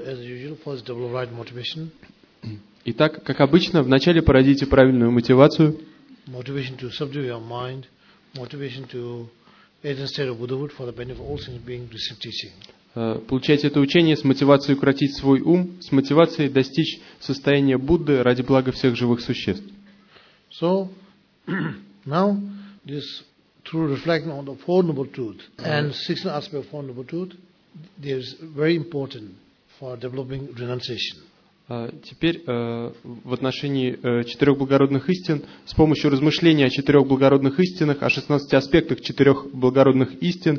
As usual, first develop right motivation. Итак, как обычно, вначале породите правильную мотивацию. Motivation to subdue your mind. Motivation to attain state of Buddhahood for the benefit of all things being received teaching. Получайте это учение с мотивацией укротить свой ум, с мотивацией достичь состояния Будды ради блага всех живых существ. So, now, this through reflecting on the Four Noble Truths and 16 aspects of Four Noble Truths, they are very important for developing renunciation. Теперь в отношении четырех благородных истин, с помощью размышления о четырех благородных истинах, о 16 аспектах четырех благородных истин,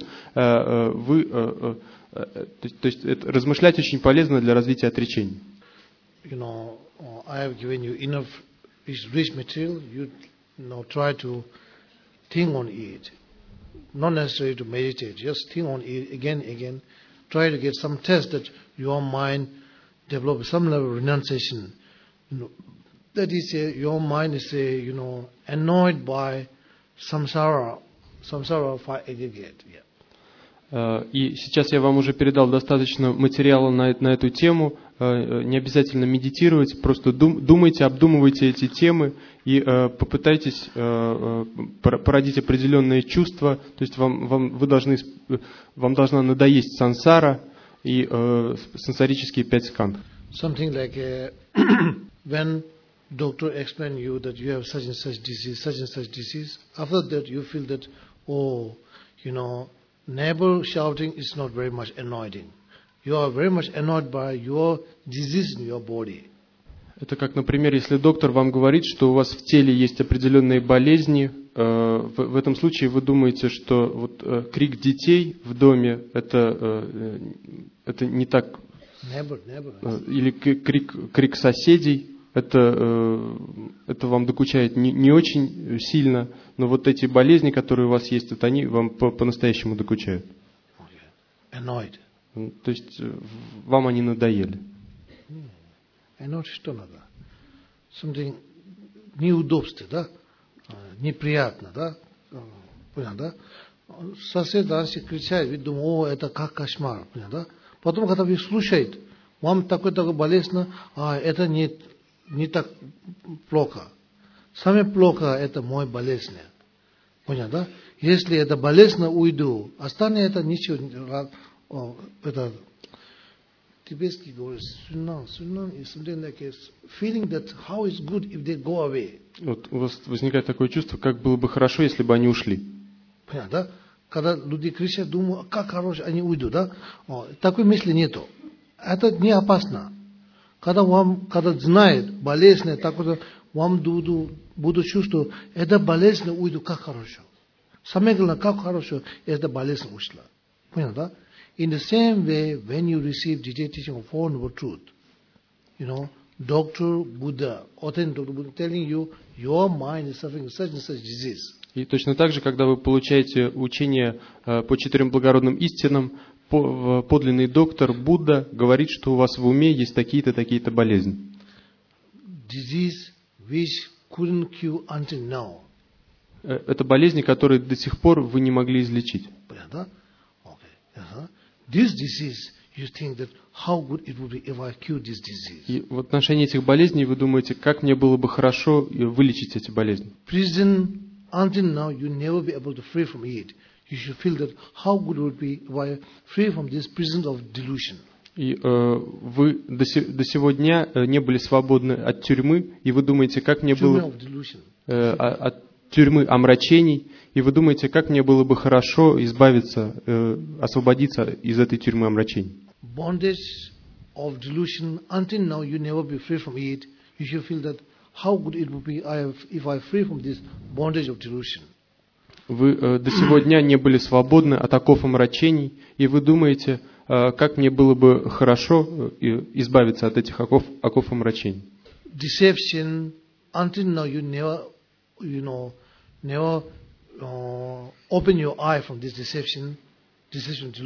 то есть размышлять очень полезно для развития отречений. You know, I have given you enough rich material. You try to think on it. Not necessary to meditate. Just think on it again. Try to get some test that your mind develop some level of renunciation. That is, your mind is, annoyed by samsara for aggregate. Yeah. И сейчас я вам уже передал достаточно материала на эту тему. Не обязательно медитировать, просто думайте, обдумывайте эти темы и попытайтесь породить определенные чувства. То есть вам должна надоесть сансара и сансарические 5 скандх. Something like when doctor explain you that you have such and such disease, after that you feel that, neighbor shouting is not very much annoying. You are very much annoyed by your disease in your body. Это как, например, если доктор вам говорит, что у вас в теле есть определенные болезни, в этом случае вы думаете, что вот крик детей в доме это не так, или крик соседей, это вам докучает не очень сильно, но вот эти болезни, которые у вас есть, вот они вам по-настоящему докучают. Annoyed. То есть вам они надоели. Annoyed что надо? Something неудобство, да? Неприятно, да? Понятно, да? Сосед кричает, вы думаете, это как кошмар, понятно, да? Потом, когда вы слушаете, вам такое болезненно, это не так плохо. Самое плохо это мой болезнь. Понятно, да? Если это болезненно уйду, останется это ничего. Это тибетский говорит, суннан is something like a feeling that how is good if they go away. Вот у вас возникает такое чувство, как было бы хорошо, если бы они ушли. Понятно, да? Когда люди кричат, думают, как хорошо, они уйдут, да? Такой мысли нету. Это не опасно. Когда знает болезнь, такое, вам буду чувствовать, это болезнь уйду, как хорошо. Самое главное, как хорошо, эта болезнь ушла. Понятно, да? In the same way, when you receive detailed teaching of Four Noble Truths, Dr. Buddha, authentic Dr. Buddha, telling you, your mind is suffering such and such disease. И точно так же, когда вы получаете учение по четырем благородным истинам, подлинный доктор Будда говорит, что у вас в уме есть такие-то, такие-то болезни. Disease which couldn't cure until now. Это болезни, которые до сих пор вы не могли излечить. Понятно? This disease, you think that how good it would be if I cure this disease. И в отношении этих болезней вы думаете, как мне было бы хорошо вылечить эти болезни. Prison, until now, you never be able to free from it. You should feel that how good it would be if I free from this prison of delusion. И вы до сего дня не были свободны от тюрьмы, и вы думаете, как мне было от тюрьмы омрачений, и вы думаете, как мне было бы хорошо избавиться, освободиться из этой тюрьмы омрачений. Bondage of delusion, until now you never be free from it. You should feel that how good it would be if I free from this bondage of delusion. Вы до сего дня не были свободны от оков омрачений, и вы думаете, как мне было бы хорошо избавиться от этих оков омрачений. Deception, until now you never open your eye from this delusion.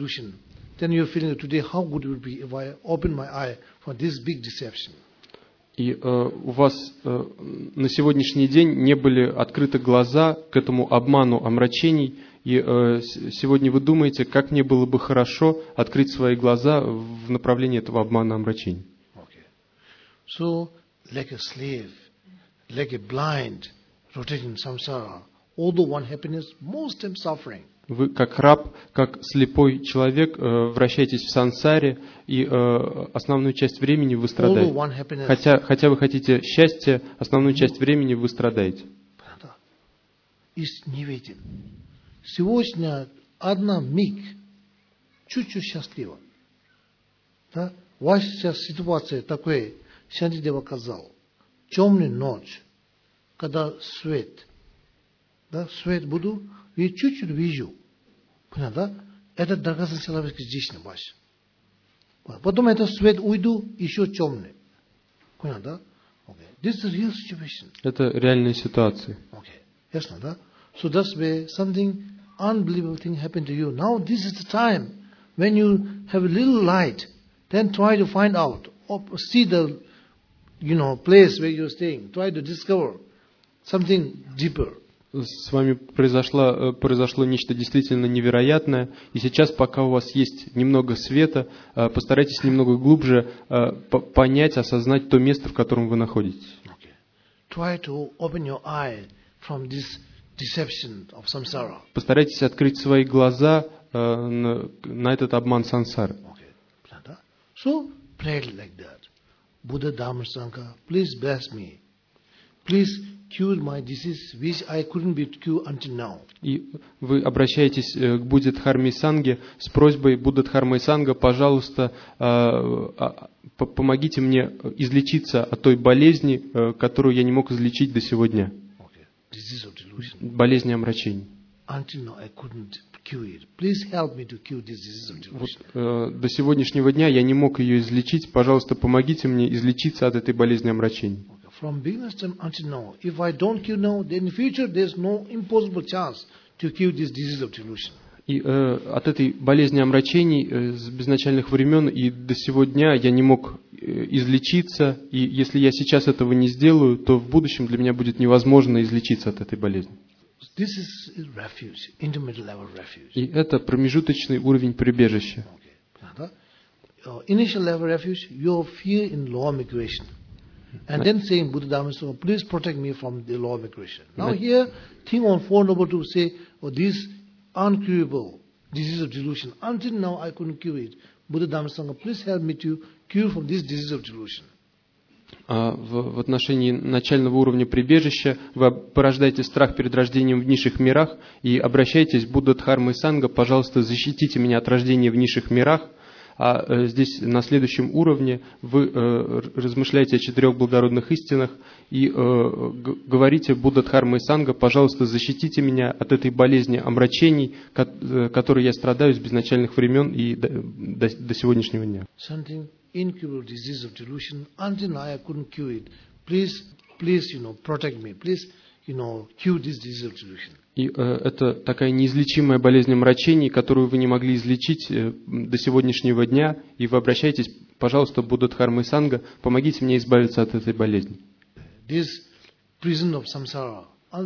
Then you're feeling that today how good it would be if I open my eye from this big deception. И у вас на сегодняшний день не были открыты глаза к этому обману омрачений, и сегодня вы думаете, как мне было бы хорошо открыть свои глаза в направлении этого обмана омрачений. Okay. So, like a slave, like a blind, rotating samsara, although one happiness, most time suffering. Вы как раб, как слепой человек вращаетесь в сансаре, и основную часть времени вы страдаете. Хотя вы хотите счастья, основную часть времени вы страдаете. Сегодня одна миг чуть-чуть счастлива. Да? Ваша сейчас ситуация такая, Шантидева сказал, темная ночь, когда свет, да, свет буду, я чуть-чуть вижу. Понятно, да? Это драгоценный человек здесь на базе. Потом этот свет уйду, еще темный. Понятно, да? Okay. This is real situation. Это реальная ситуация. Okay. Ясно, да? So that's where something unbelievable thing happened to you. Now this is the time when you have a little light, then try to find out, or see the, place where you're staying. Try to discover something deeper. С вами произошло нечто действительно невероятное, и сейчас, пока у вас есть немного света, постарайтесь немного глубже понять, осознать то место, в котором вы находитесь. Okay. Try to open your eye from this deception of samsara. Постарайтесь открыть свои глаза на этот обман сансары. Okay. So, pray like that. Buddha Dhamma Sangha, please bless me. Please cure my disease, which I couldn't be cured until now. И вы обращаетесь к Будде Дхарме Санге с просьбой: Будда Дхарма Санга, пожалуйста, помогите мне излечиться от той болезни, которую я не мог излечить до сегодня. Болезни омрачений. До сегодняшнего дня я не мог ее излечить. Пожалуйста, помогите мне излечиться от этой болезни омрачений. From beginner's time until now, if I don't cure now, then in the future there's no impossible chance to cure this disease of delusion. И от этой болезни омрачений с безначальных времен и до сего дня я не мог излечиться, и если я сейчас этого не сделаю, то в будущем для меня будет невозможно излечиться от этой болезни. This is refuge, intermediate level refuge. И это промежуточный уровень прибежища. Initial level refuge, your fear in law of migration. And then saying, Buddha Dhamma Sangha, please protect me from the law of migration. Now here, think on Four Noble Truths, say, this uncurable disease of delusion. Until now, I couldn't cure it. Buddha Dhamma Sangha, please help me to cure from this disease of delusion. В отношении начального уровня прибежища вы порождаете страх перед рождением в низших мирах и обращаетесь к Будда Дхарма Санга, пожалуйста, защитите меня от рождения в низших мирах. А здесь на следующем уровне вы размышляете о 4 благородных истинах и говорите Будда Дхарма Санга, пожалуйста, защитите меня от этой болезни омрачений, которой я страдаю с безначальных времен и до сегодняшнего дня. Incurable disease of delusion. Until now I couldn't cure it. Please, protect me. Please, cure this disease of delusion. И это такая неизлечимая болезнь омрачений, которую вы не могли излечить до сегодняшнего дня, и вы обращаетесь, пожалуйста, Будда Дхарма Санга, помогите мне избавиться от этой болезни. This prison of samsara,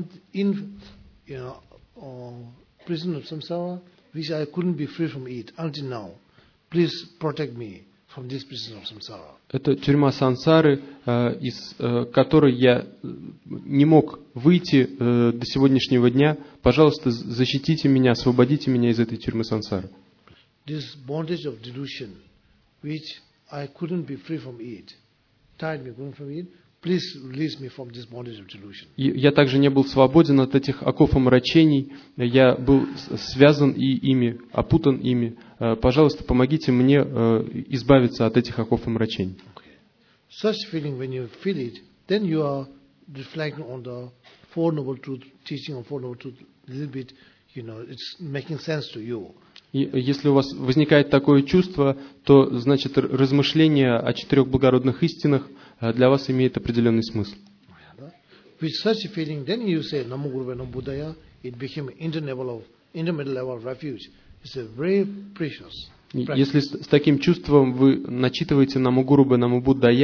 prison of samsara, which I couldn't be free from it until now. Please protect me from this prison of samsara. Это тюрьма сансары, из которой я не мог выйти до сегодняшнего дня. Пожалуйста, защитите меня, освободите меня из этой тюрьмы сансары. This bondage of delusion, which I couldn't be free from it, tied me from it. Please release me from this bondage of delusion. Я также не был свободен от этих оков омрачений. Я был связан ими, опутан ими. Пожалуйста, помогите мне избавиться от этих оков омрачений. Such feeling, when you feel it, then you are reflecting on the Four Noble Truths, teaching on Four Noble Truths a little bit. It's making sense to you. И если у вас возникает такое чувство, то значит размышление о 4 благородных истинах для вас имеет определенный смысл. With such a feeling, then you say Namo Guruvaya Namo Buddhaya, it became intermediate level of refuge. It's a very precious. Если с таким чувством вы начитываете Намо Гурубе Намо Буддая,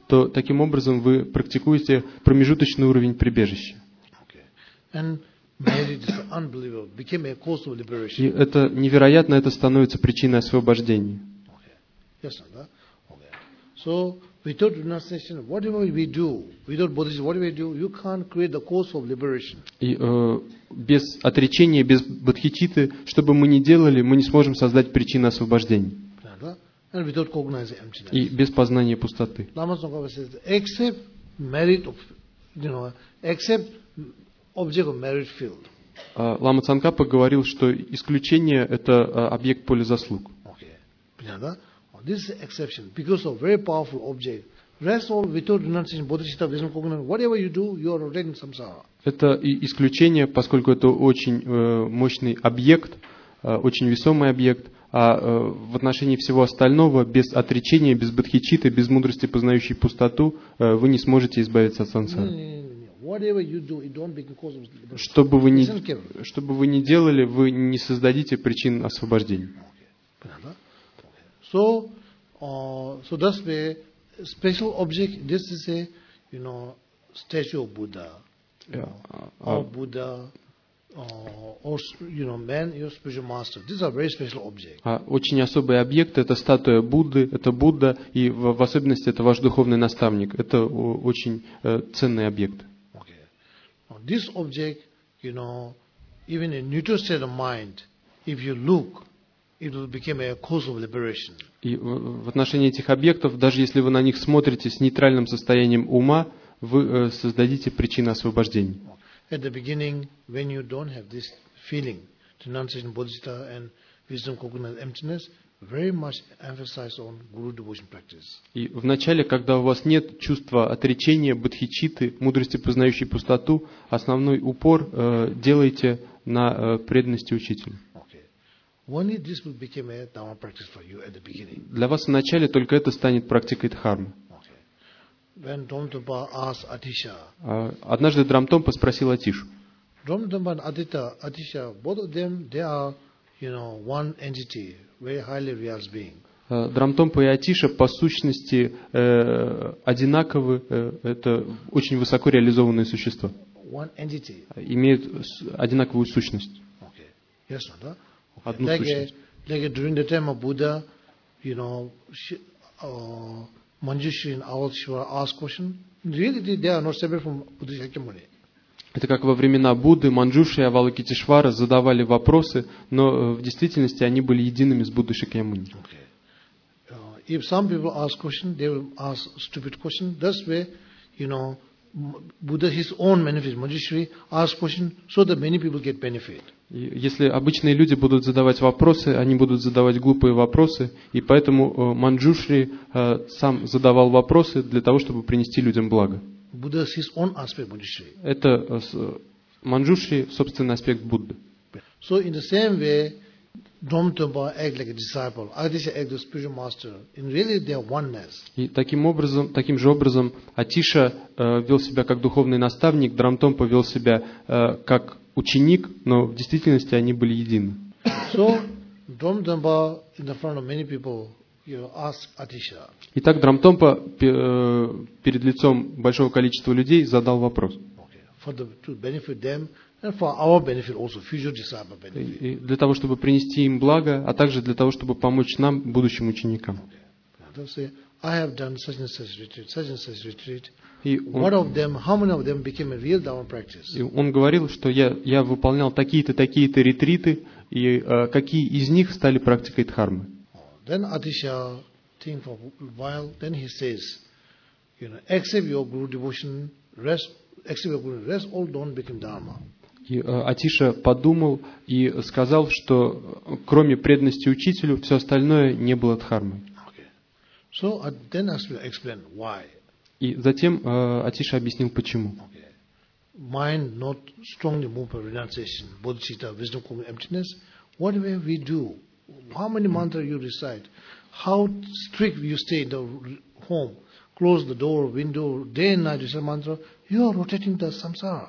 то таким образом вы практикуете промежуточный уровень прибежища. Okay. And marriage is unbelievable. Became a cause of liberation. И это невероятно, это становится причиной освобождения. Okay. Yes, Nanda. Okay. So, without renunciation, whatever we do, without bodhisattva, whatever we do, you can't create the cause of liberation. И без отречения, без бодхичитты, что бы мы ни делали, мы не сможем создать причину освобождения. And without cognizing emptiness. И без познания пустоты. Lama Tsongkhapa says, accept merit of, accept object of merit field. Лама Цангкапа говорил, что исключение – это объект поля заслуг. Okay. This is exception because of very powerful object. Rest all without renunciation, bodhicitta, wisdom, cognizance, whatever you do, you are rotating samsara. Это исключение, поскольку это очень мощный объект, очень весомый объект, а в отношении всего остального, без отречения, без бодхичитты, без мудрости, познающей пустоту, вы не сможете избавиться от сансары. Что бы вы ни делали, вы не создадите причин освобождения. So that's the special object. This is a, statue of Buddha, or Buddha, or man, your spiritual master. These are very special objects. Очень особый объект – это статуя Будды, это Будда, и в особенности это ваш духовный наставник. Это очень ценный объект. Okay. This object, even in neutral state of mind, if you look, it will become a cause of liberation. И в отношении этих объектов, даже если вы на них смотрите с нейтральным состоянием ума, вы создадите причину освобождения. At the beginning, when you don't have this feeling, renunciation, bodhicitta, and wisdom, cognizance, emptiness, very much emphasize on guru devotion practice. И в начале, когда у вас нет чувства отречения, бодхичитты, мудрости, познающей пустоту, основной упор делайте на преданности учителю. Only this will become a dharma practice for you at the beginning. Для вас в начале только это станет практикой дхармы. When Dhamma asked Atisha, однажды Драмтомпа спросил Атишу. Dhamma and Atisha, both of them, they are, one entity, very highly realized being. Драмтомпа и Атиша по сущности одинаковы, это очень высоко реализованные существа. One entity. Имеют одинаковую сущность. Okay. Yes, Nanda. Одну сущность. Like during the time of Buddha, Manjushri and Avalokiteshvara asked question. Really, they are not separate from Buddha Shakyamuni. Это как во времена Будды, Манджушри и Авалокитешвара задавали вопросы, но в действительности они были едиными с Буддой Шакьямуни. Okay. If some people ask question, they will ask stupid question. That's where, Buddha, his own benefit, Manjushri, ask question so that many people get benefit. Если обычные люди будут задавать вопросы, они будут задавать глупые вопросы, и поэтому Манджушри сам задавал вопросы для того, чтобы принести людям благо. Это Манджушри собственный аспект Будды. So in the same way, Dhamma act like a disciple, Atisha act the spiritual master. In really they are oneness. И таким же образом Атиша вел себя как духовный наставник, Драмтомпа вел себя как ученик, но в действительности они были едины. So Dhamma in the front of many people, ask Atisha. Итак, Драмтомпа перед лицом большого количества людей задал вопрос. To benefit them and for our benefit also, future disciple benefit. И для того, чтобы принести им благо, а также для того, чтобы помочь нам, будущим ученикам. I have done such and such retreat. И how many of them became a real Dharma practice? И он говорил, что я выполнял такие-то ретриты, и какие из них стали практикой дхармы. Then Atisha think for a while, then he says, accept your guru devotion, rest, all don't become Dharma. И Атиша подумал и сказал, что кроме преданности учителю, все остальное не было дхармой. So then I will explain why. И затем Атиша объяснил, почему. Mind not strongly moved by renunciation, bodhicitta, wisdom, emptiness. Whatever we do, how many mantras you recite, how strict you stay in the home, close the door, window, day and night recite mantra, you are rotating the samsara.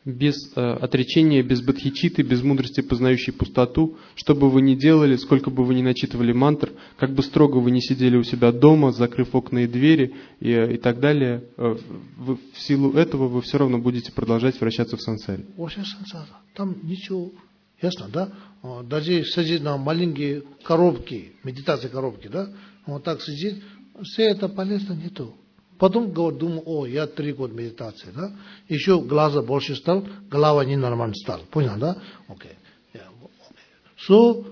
Без отречения, без бодхичитты, без мудрости, познающей пустоту, что бы вы ни делали, сколько бы вы ни начитывали мантр, как бы строго вы ни сидели у себя дома, закрыв окна и двери и так далее, в силу этого вы все равно будете продолжать вращаться в сансаре. Там ничего, ясно, да? Даже сидит на маленькие коробки, медитации коробки, да? Вот так сидит, все это полезно нету. Потом думаю, я 3 года медитации, да? Еще глаза больше стал, голова ненормально стала. Понял, да? Okay. Yeah. So,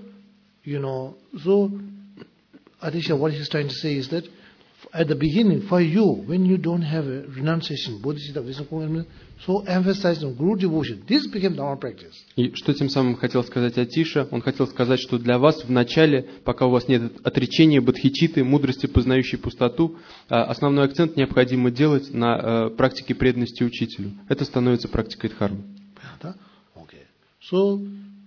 Adisha, what he's trying to say is that at the beginning, for you, when you don't have a renunciation, Bodhisattva, so emphasize on guru devotion. This became our practice. И что тем самым хотел сказать Атиша? Он хотел сказать, что для вас в начале, пока у вас нет отречения, бодхичитты, мудрости, познающей пустоту, основной акцент необходимо делать на практике преданности учителю. Это становится практикой дхармы. Okay. So,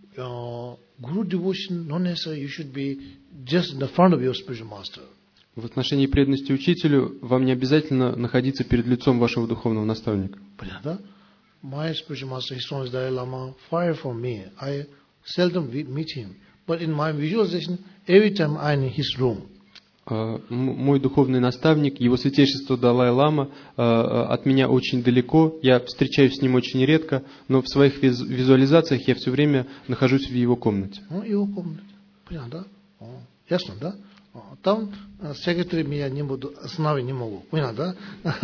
guru devotion, not necessarily you should be just in the front of your spiritual master. В отношении преданности учителю вам не обязательно находиться перед лицом вашего духовного наставника. Понятно? My spiritual master, His Holiness Dalai Lama, far from me. I seldom meet him. But in my visualization, every time I'm in his room. Мой духовный наставник, его святейшество Далай-лама, от меня очень далеко. Я встречаюсь с ним очень редко, но в своих визуализациях я все время нахожусь в его комнате. Его комнате. Понятно? Ясно, да? Там секретарь меня не буду, остановить не могу. Понял, да?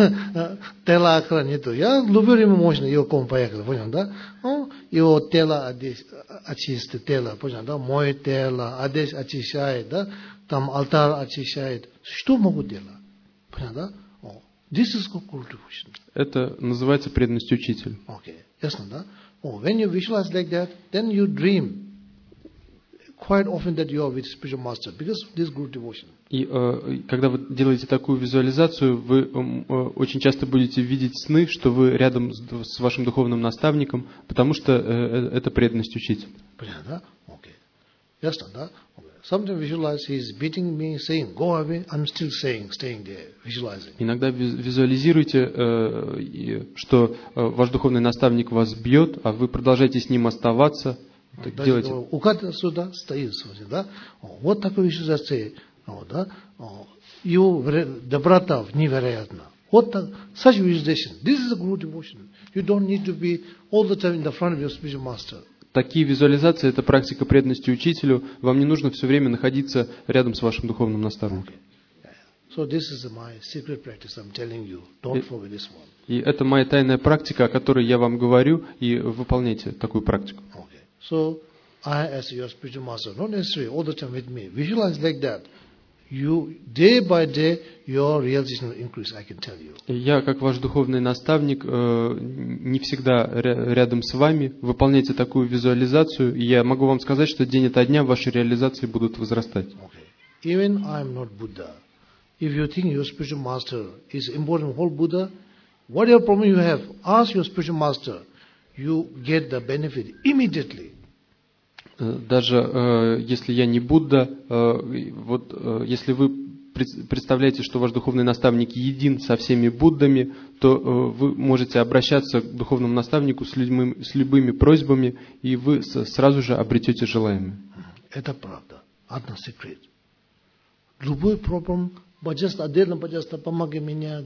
Тело охраны нету. Я люблю ему мощно, его комнату поехали. Понял, да? Его тело очистит, тело. Понял, да? Мое тело, одежда очищает, да? Там алтарь очищает. Что могу делать? Понял, да? This is called guru devotion. Это называется преданность учителю. Okay. Ясно, да? When you visualize like that, then you dream. Quite often that you are with spiritual master because of this guru devotion. И когда вы делаете такую визуализацию, вы очень часто будете видеть сны, что вы рядом с вашим духовным наставником, потому что это преданность учителю. Понятно, да? Okay. Ясно, да? Sometimes visualize he is beating me, saying, "Go away." I'm still saying, staying there, visualizing. Иногда визуализируйте, что ваш духовный наставник вас бьет, а вы продолжаете с ним оставаться. Уходит сюда, стоит сюда. Вот такой визуализация, да? Его доброта невероятна. Вот так, such visualization. This is a guru devotion. You don't need to be all the time in the front of your spiritual master. Такие визуализации – это практика преданности учителю. Вам не нужно все время находиться рядом с вашим духовным наставником. So this is my secret practice. I'm telling you. Don't forget this one. И это моя тайная практика, о которой я вам говорю, и выполняйте такую практику. So, I, as your spiritual master, not necessarily all the time with me, visualize like that. You, day by day, your realization will increase, I can tell you. Я, как ваш духовный наставник, не всегда рядом с вами. Выполняйте такую визуализацию, и я могу вам сказать, что день ото дня ваши реализации будут возрастать. Even I am not Buddha. If you think your spiritual master is important whole Buddha, whatever problem you have, ask your spiritual master. You get the benefit immediately. Даже если я не Будда, если вы представляете, что ваш духовный наставник един со всеми Буддами, то вы можете обращаться к духовному наставнику с любыми просьбами, и вы сразу же обретете желаемое. Это правда. Одна секрет. Любой проблем, пожалуйста, отдельно, пожалуйста, помоги мне,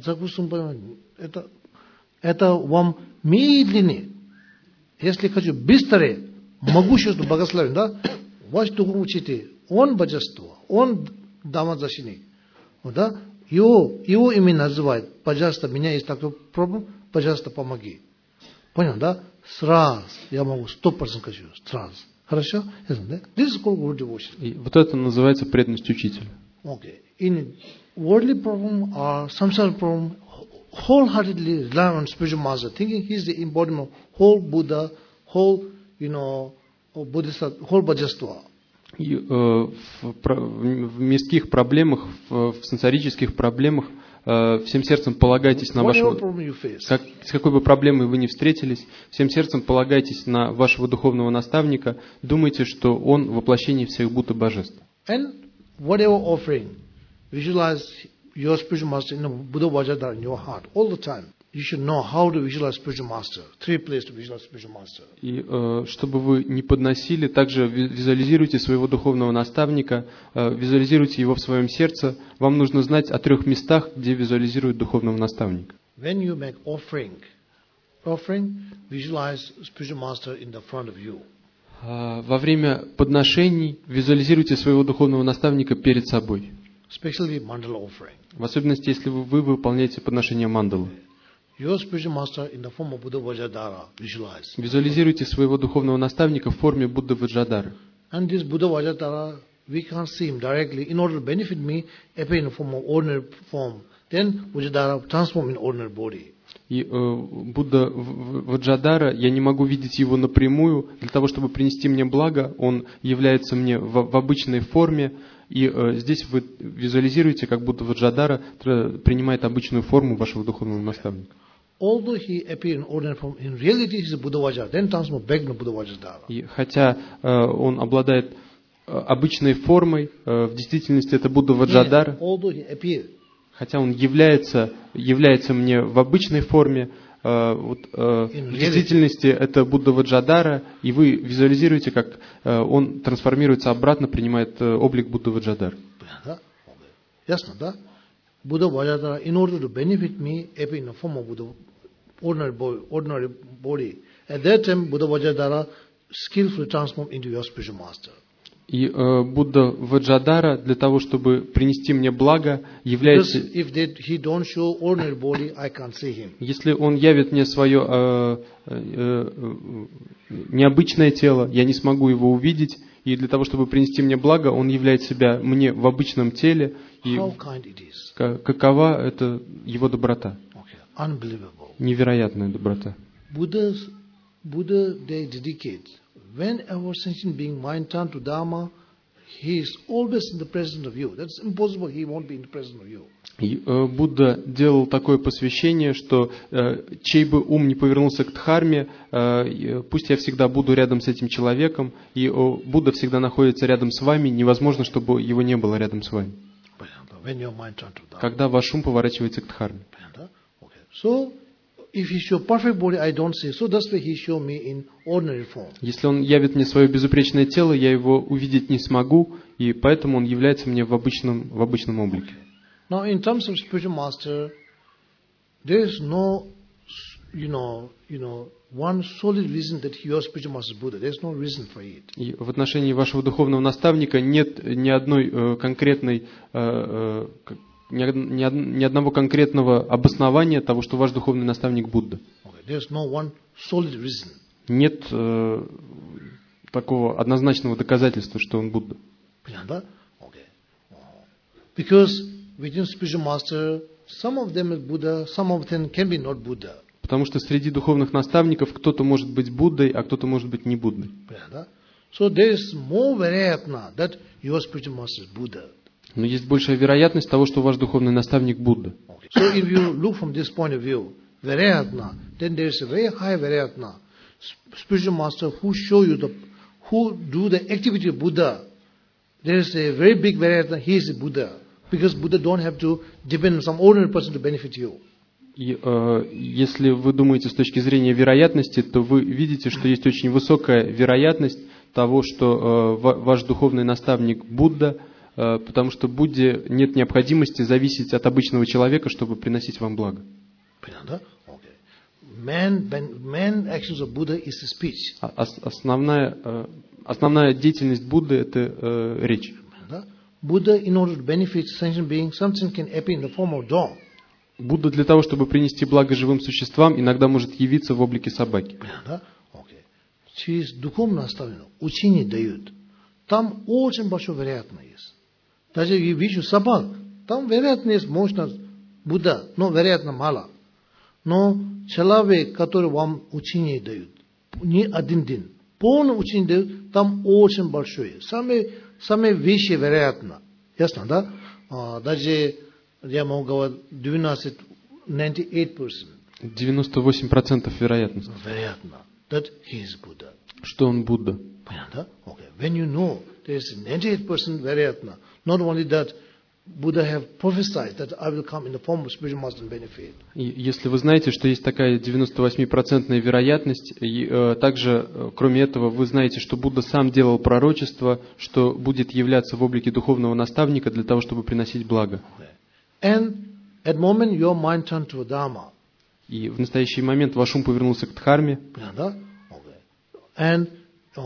это вам медленнее. Если хочу быстрее, могущество, благословение, да? Ваш духовный учитель, он божество, он Дхамма-защитник, да? Его имя называют, пожалуйста, у меня есть такой проблем, пожалуйста, помоги. Понял, да? Сразу, я могу 100% хочу, сразу. Хорошо? This is called guru devotion. И вот это называется преданность учителю. Okay. In worldly problem or samsara problem, wholeheartedly rely on spiritual master, thinking he is the embodiment of whole Buddha, whole, Buddhist, whole божество. И в мирских проблемах, в сенсорических проблемах, всем сердцем полагайтесь на вашего... С какой бы проблемой вы ни встретились, всем сердцем полагайтесь на вашего духовного наставника, думайте, что он воплощение всех Будд и божеств. And whatever offering, visualize your spiritual master in the Buddha Vajradhara in your heart all the time. you should know how to visualize spiritual master. 3 places to visualize spiritual master. И чтобы вы не подносили, также визуализируйте своего духовного наставника, визуализируйте его в своем сердце. Вам нужно знать о 3 местах, где визуализируют духовного наставника. When you make offering, visualize spiritual master in the front of you. Во время подношений визуализируйте своего духовного наставника перед собой. Especially mandala offering. В особенности, если вы выполняете подношение мандалы. Your spiritual master in the form of Buddha Vajradhara, visualize. Визуализируйте своего духовного наставника в форме Будды Ваджрадхары. And this Buddha Vajradhara, we can't see him directly. In order to benefit me, appear in the form of ordinary form. Then Vajradhara transform in ordinary body. И Будда Ваджрадхара, я не могу видеть его напрямую. Для того, чтобы принести мне благо, он является мне в обычной форме. И здесь вы визуализируете, как будто Ваджрадхара принимает обычную форму вашего духовного наставника. Although he appeared in ordinary form, in reality he is a Buddha Vajradhara. Then transform back into Buddha Vajradhara. И хотя он обладает обычной формой, в действительности это Будда Ваджрадхара. Although he appeared. Хотя он является мне в обычной форме, в действительности это Будда Ваджрадхара, и вы визуализируете, как он трансформируется обратно, принимает облик Будды Ваджрадхары. Ясно, да? Buddha Vajradhara, in order to benefit me, appear in the form of Buddha, ordinary body. At that time, Buddha Vajradhara skillfully transformed into your spiritual master. И Будда Ваджрадхара для того, чтобы принести мне благо, является... Если он явит мне свое необычное тело, я не смогу его увидеть. И для того, чтобы принести мне благо, он являет себя мне в обычном теле. И какова это его доброта? Невероятная доброта. Buddha, they dedicate. When our sentient being mind turn to Dharma, he is always in the presence of you. That's impossible. He won't be in the presence of you. И Будда делал такое посвящение, что чей бы ум не повернулся к Дхарме, пусть я всегда буду рядом с этим человеком, и Будда всегда находится рядом с вами, невозможно, чтобы его не было рядом с вами. Когда ваш ум поворачивается к Дхарме. Если он явит мне свое безупречное тело, я его увидеть не смогу, и поэтому он является мне в обычном облике. Now, in terms of spiritual master, there is no, one solid reason that your spiritual master is Buddha. There is no reason for it. И в отношении вашего духовного наставника нет ни одной конкретной ни одного конкретного обоснования того, что ваш духовный наставник Будда. Нет такого однозначного доказательства, что он Будда. Потому что среди духовных наставников кто-то может быть Буддой, а кто-то может быть не Буддой. Но есть большая вероятность того, что ваш духовный наставник Будда. So if you look from this point of view, Vairayatna, then there is a very high Vairayatna. Spiritual master who do the activity of Buddha, there is a very big Vairayatna, he is a Buddha. Because Buddha don't have to depend on some ordinary person to benefit you. И если вы думаете с точки зрения вероятности, то вы видите, что есть очень высокая вероятность того, что ваш духовный наставник Будда, потому что Будде нет необходимости зависеть от обычного человека, чтобы приносить вам благо. Основная деятельность Будды – это речь. Будда для того, чтобы принести благо живым существам, иногда может явиться в облике собаки. Через духовное наставление учение дают. Там очень большая вероятность. Даже я вижу собак, там вероятность мощная Будда, но вероятно мало. Но человек, который вам учение дают, не один день, полное учение дают, там очень большое. Самые вещи вероятно. Ясно, да? Даже я могу говорить 98%. 98% вероятность. Вероятно. That he is Buddha. Что он Будда. Понятно? Okay. When you know there is 98% вероятно, not only that, Buddha have prophesied that I will come in the form of spiritual master and benefit. И если вы знаете, что есть такая 98% вероятность, и также, кроме этого, вы знаете, что Будда сам делал пророчество, что будет являться в облике духовного наставника для того, чтобы приносить благо. And at moment your mind turned to Dharma. И в настоящий момент ваш ум повернулся к Дхарме. And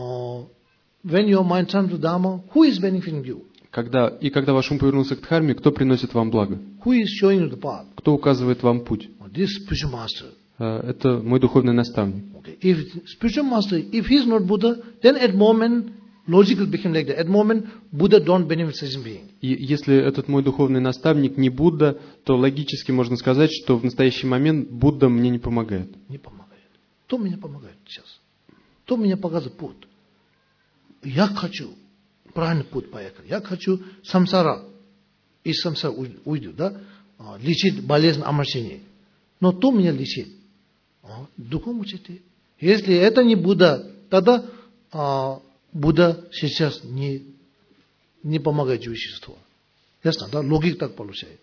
when your mind turned to Dharma, who is benefiting you? Когда ваш ум повернулся к Дхарме, кто приносит вам благо? Who is showing you the path? Кто указывает вам путь? This spiritual master. Это мой духовный наставник. If spiritual master, if he is not Buddha, then at moment logical became like that. At moment Buddha don't benefit such being. И если этот мой духовный наставник не Будда, то логически можно сказать, что в настоящий момент Будда мне не помогает. Не помогает. Кто мне помогает сейчас? Кто мне показывает путь? Я хочу правильный путь поехать. Я хочу самсара. Из самсара уйду, да? Лечить болезнь омрачения. Но кто меня лечит? Духовный учитель. Если это не Будда, тогда Будда сейчас не помогает человечеству. Ясно, да? Логика так получает.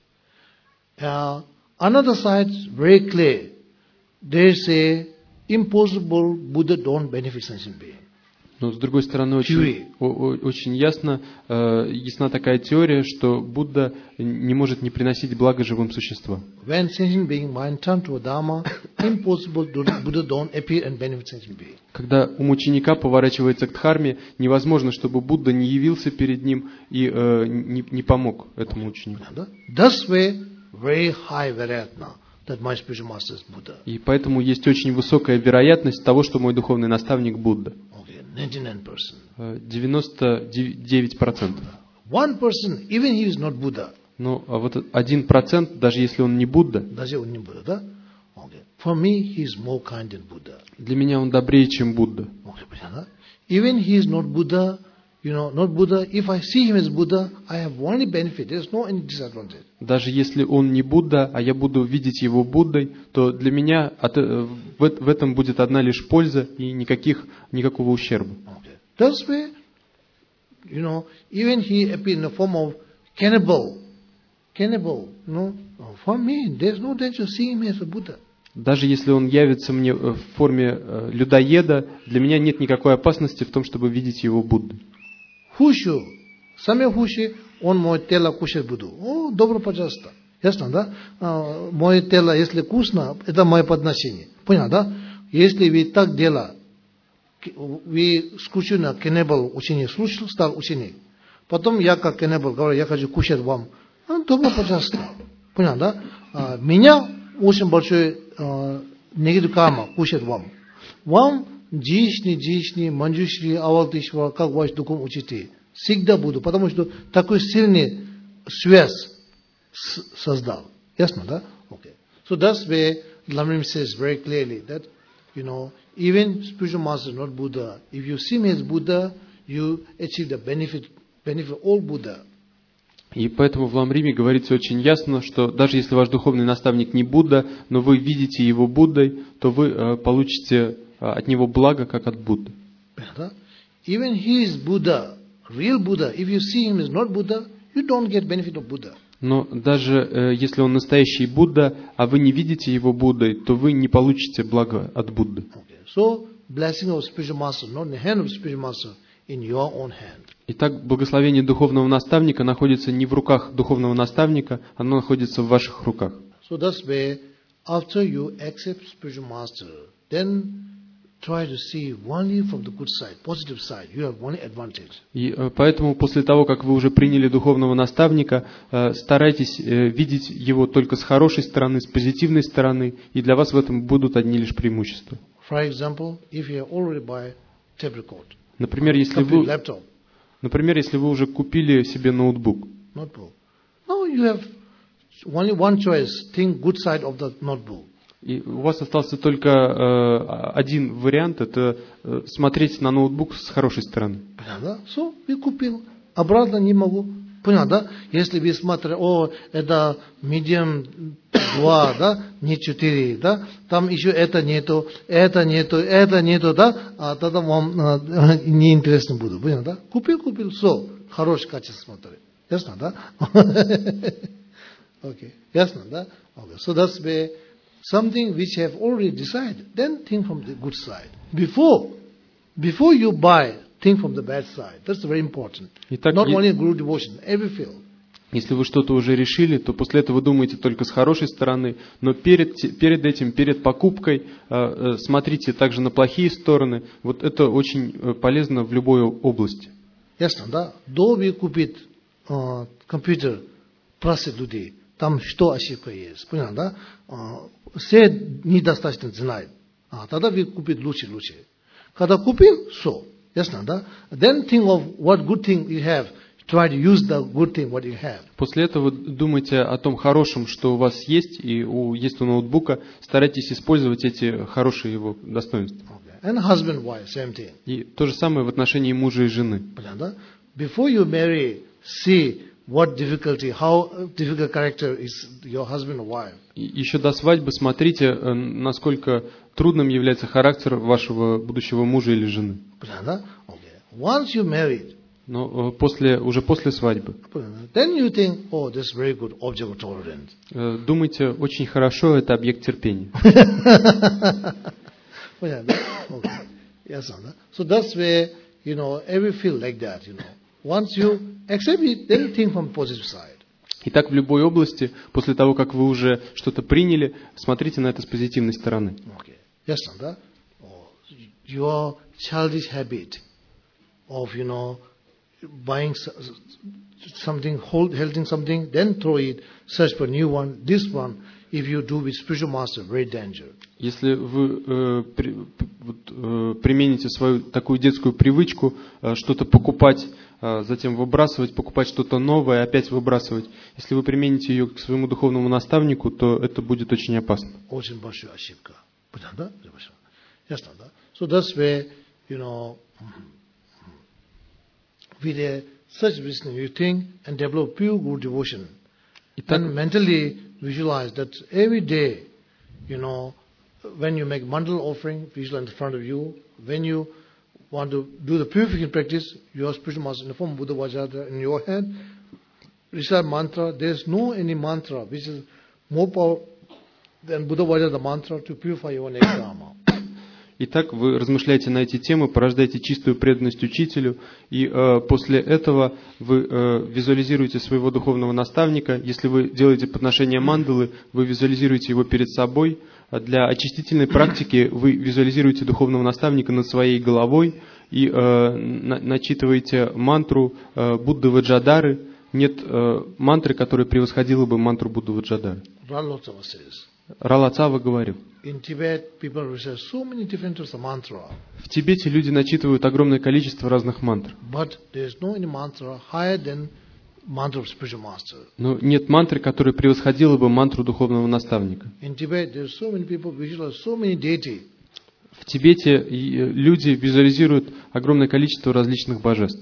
Another side, very clear. They say, impossible Buddha don't benefit sentient being. Но с другой стороны, очень ясна такая теория, что Будда не может не приносить благо живым существам. When sentient being mind turn to a Dharma, impossible Buddha don't appear and benefit sentient being. Когда ум ученика поворачивается к Дхарме, невозможно, чтобы Будда не явился перед ним и не помог этому ученику. Thus way, very high veracity that my spiritual master is Buddha. И поэтому есть очень высокая вероятность того, что мой духовный наставник Будда. 99%. 99%. 1%, even he is not Buddha. Ну, а вот 1%, даже если он не Будда, даже он не Будда, да? For me, he is more kind than Buddha. Для меня он добрее, чем Будда. Even he is not Buddha, not Buddha. If I see him as Buddha, I have only benefit. There is no any disadvantage. Даже если он не Будда, а я буду видеть его Буддой, то для меня в этом будет одна лишь польза и никакого ущерба. That's why, even he appeared in the form of cannibal. For me, there is no danger seeing him as a Buddha. Даже если он явится мне в форме людоеда, для меня нет никакой опасности в том, чтобы видеть его Буддой. Хущу, сами хущи, он мое тело кушать буду. О, добро, пожалуйста. Ясно, да? Мое тело, если вкусно, это мое подношение. Понял, да? Если вы так делаете, вы скучили на каннибал ученик, стал ученик. Потом я как каннибал говорю, я хочу кушать вам. Добро, пожалуйста. Понял, да? Меня очень большой негатив карма кушать вам. Вам джишни, манджушри, авалтишвара, как ваш духовный учитель. Всегда буду, потому что такой сильный связь создал. Ясно, да? Okay. So that's where Lamrim says very clearly that, even spiritual master is not Buddha. If you see me as Buddha, you achieve the benefit all Buddha. И поэтому в Ламриме говорится очень ясно, что даже если ваш духовный наставник не Будда, но вы видите его Буддой, то вы получите от него благо, как от Будды. Even he is Buddha, real Buddha. If you see him as not Buddha, you don't get benefit of Buddha. Но даже если он настоящий Будда, а вы не видите его Буддой, то вы не получите благо от Будды. So, blessing of spiritual master, not in the hand of spiritual master, in your own hand. Итак, благословение духовного наставника находится не в руках духовного наставника, оно находится в ваших руках. So that's where, after you accept spiritual master, then try to see only from the good side, positive side. You have one advantage. И поэтому после того, как вы уже приняли духовного наставника, старайтесь видеть его только с хорошей стороны, с позитивной стороны, и для вас в этом будут одни лишь преимущества. For example, if you already buy tape record, например, если вы уже купили себе ноутбук. No, you have only one choice. Think good side of the notebook. И у вас остался только один вариант, это смотреть на ноутбук с хорошей стороны. Да? So, я купил. Обратно не могу. Понял, да? Если вы смотрите, это medium 2, да? Не 4, да? Там еще это нету, да? А тогда вам неинтересно будет. Понял, да? Купил, все. Хорошее качество смотреть. Ясно, да? Okay. Ясно, да? Okay. So that's where something which have already decided, then think from the good side. Before you buy, think from the bad side. That's very important. Итак, Not only Guru devotion, every field. если вы что-то уже решили, то после этого думайте только с хорошей стороны, но перед этим, перед покупкой, смотрите также на плохие стороны. Вот это очень полезно в любой области. Ясно, да? До вы купит компьютер, просит людей, там что ошибка есть, понял, да? Все недостаточно знают. Тогда вы купит лучше. Когда купил, все. Ясно, да? Then think of what good thing you have. Try to use the good thing what you have. После этого думайте о том хорошем, что у вас есть, и есть у ноутбука. Старайтесь использовать эти хорошие его достоинства. Okay. And husband, wife, same thing. И то же самое в отношении мужа и жены. Before you marry, see what difficulty, how difficult character is your husband or wife. И еще до свадьбы смотрите, насколько трудным является характер вашего будущего мужа или жены. Okay. Once you married, но уже после свадьбы. Then you think, oh, this is very good, object of tolerance. Думайте, очень хорошо, это объект терпения. So that's where, every field like that, Once you accept it, then think from positive side. Итак, в любой области, после того, как вы уже что-то приняли, смотрите на это с позитивной стороны. Yes, your childish habit of, buying something, holding something, then throw it, search for new one. This one, if you do with spiritual master, very dangerous. Если вы примените свою такую детскую привычку что-то покупать, затем выбрасывать, покупать что-то новое, опять выбрасывать, если вы примените ее к своему духовному наставнику, то это будет очень опасно. Очень большая ошибка. Ясно, да? So that's where, with such wisdom you think and develop pure good devotion. And mentally visualize that every day, when you make mandal offering, visualize in front of you. When you want to do the purification practice, your spiritual master in the form of Buddha Vajradhara in your hand, recite mantra. There is no any mantra which is more powerful than Buddha Vajradhara mantra to purify your next karma. Итак, вы размышляете на эти темы, порождаете чистую преданность учителю, и после этого вы визуализируете своего духовного наставника. Если вы делаете подношение мандалы, вы визуализируете его перед собой. Для очистительной практики вы визуализируете духовного наставника над своей головой и начитываете мантру Будды Ваджрадхары. Нет мантры, которая превосходила бы мантру Будды Ваджрадхары. Ралацава говорил. В Тибете люди начитывают огромное количество разных мантр. Но нет мантры, которая превосходила бы мантру духовного наставника. В Тибете люди визуализируют огромное количество различных божеств.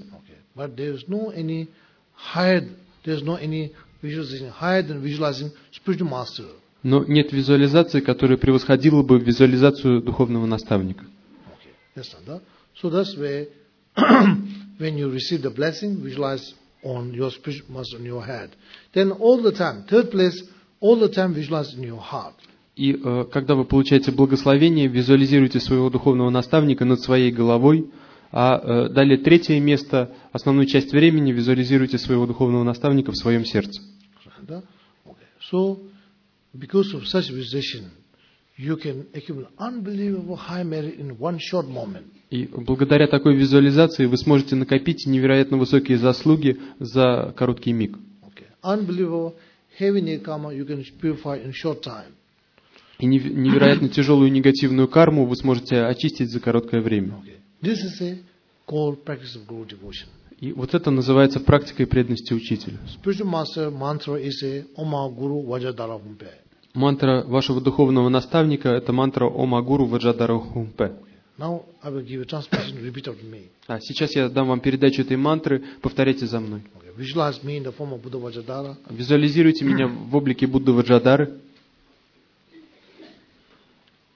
Но нет визуализации, которая превосходила бы визуализацию духовного наставника. So that's where when you receive the blessing, visualize on your spiritual master on your head. Then all the time, third place, all the time visualize in your heart. И когда вы получаете благословение, визуализируйте своего духовного наставника над своей головой, а далее третье место, основную часть времени визуализируйте своего духовного наставника в своем сердце. So, because of such visualization, you can accumulate unbelievable high merit in one short moment. И благодаря такой визуализации вы сможете накопить невероятно высокие заслуги за короткий миг. Unbelievable heavy karma you can purify in short time. И невероятно тяжелую негативную карму вы сможете очистить за короткое время. This is a core practice of Guru devotion. И вот это называется практикой преданности учителю. Spiritual master mantra is a Oma Guru Vajradhara Humpe. Мантра вашего духовного наставника – это мантра Ома Гуру Ваджрадхара Хумпе. Now I will give a translation. Repeat after me. Сейчас я дам вам передачу этой мантры. Повторяйте за мной. Visualize me in the form of Buddha Vajradhara. Визуализируйте меня в облике Будды Ваджрадхары.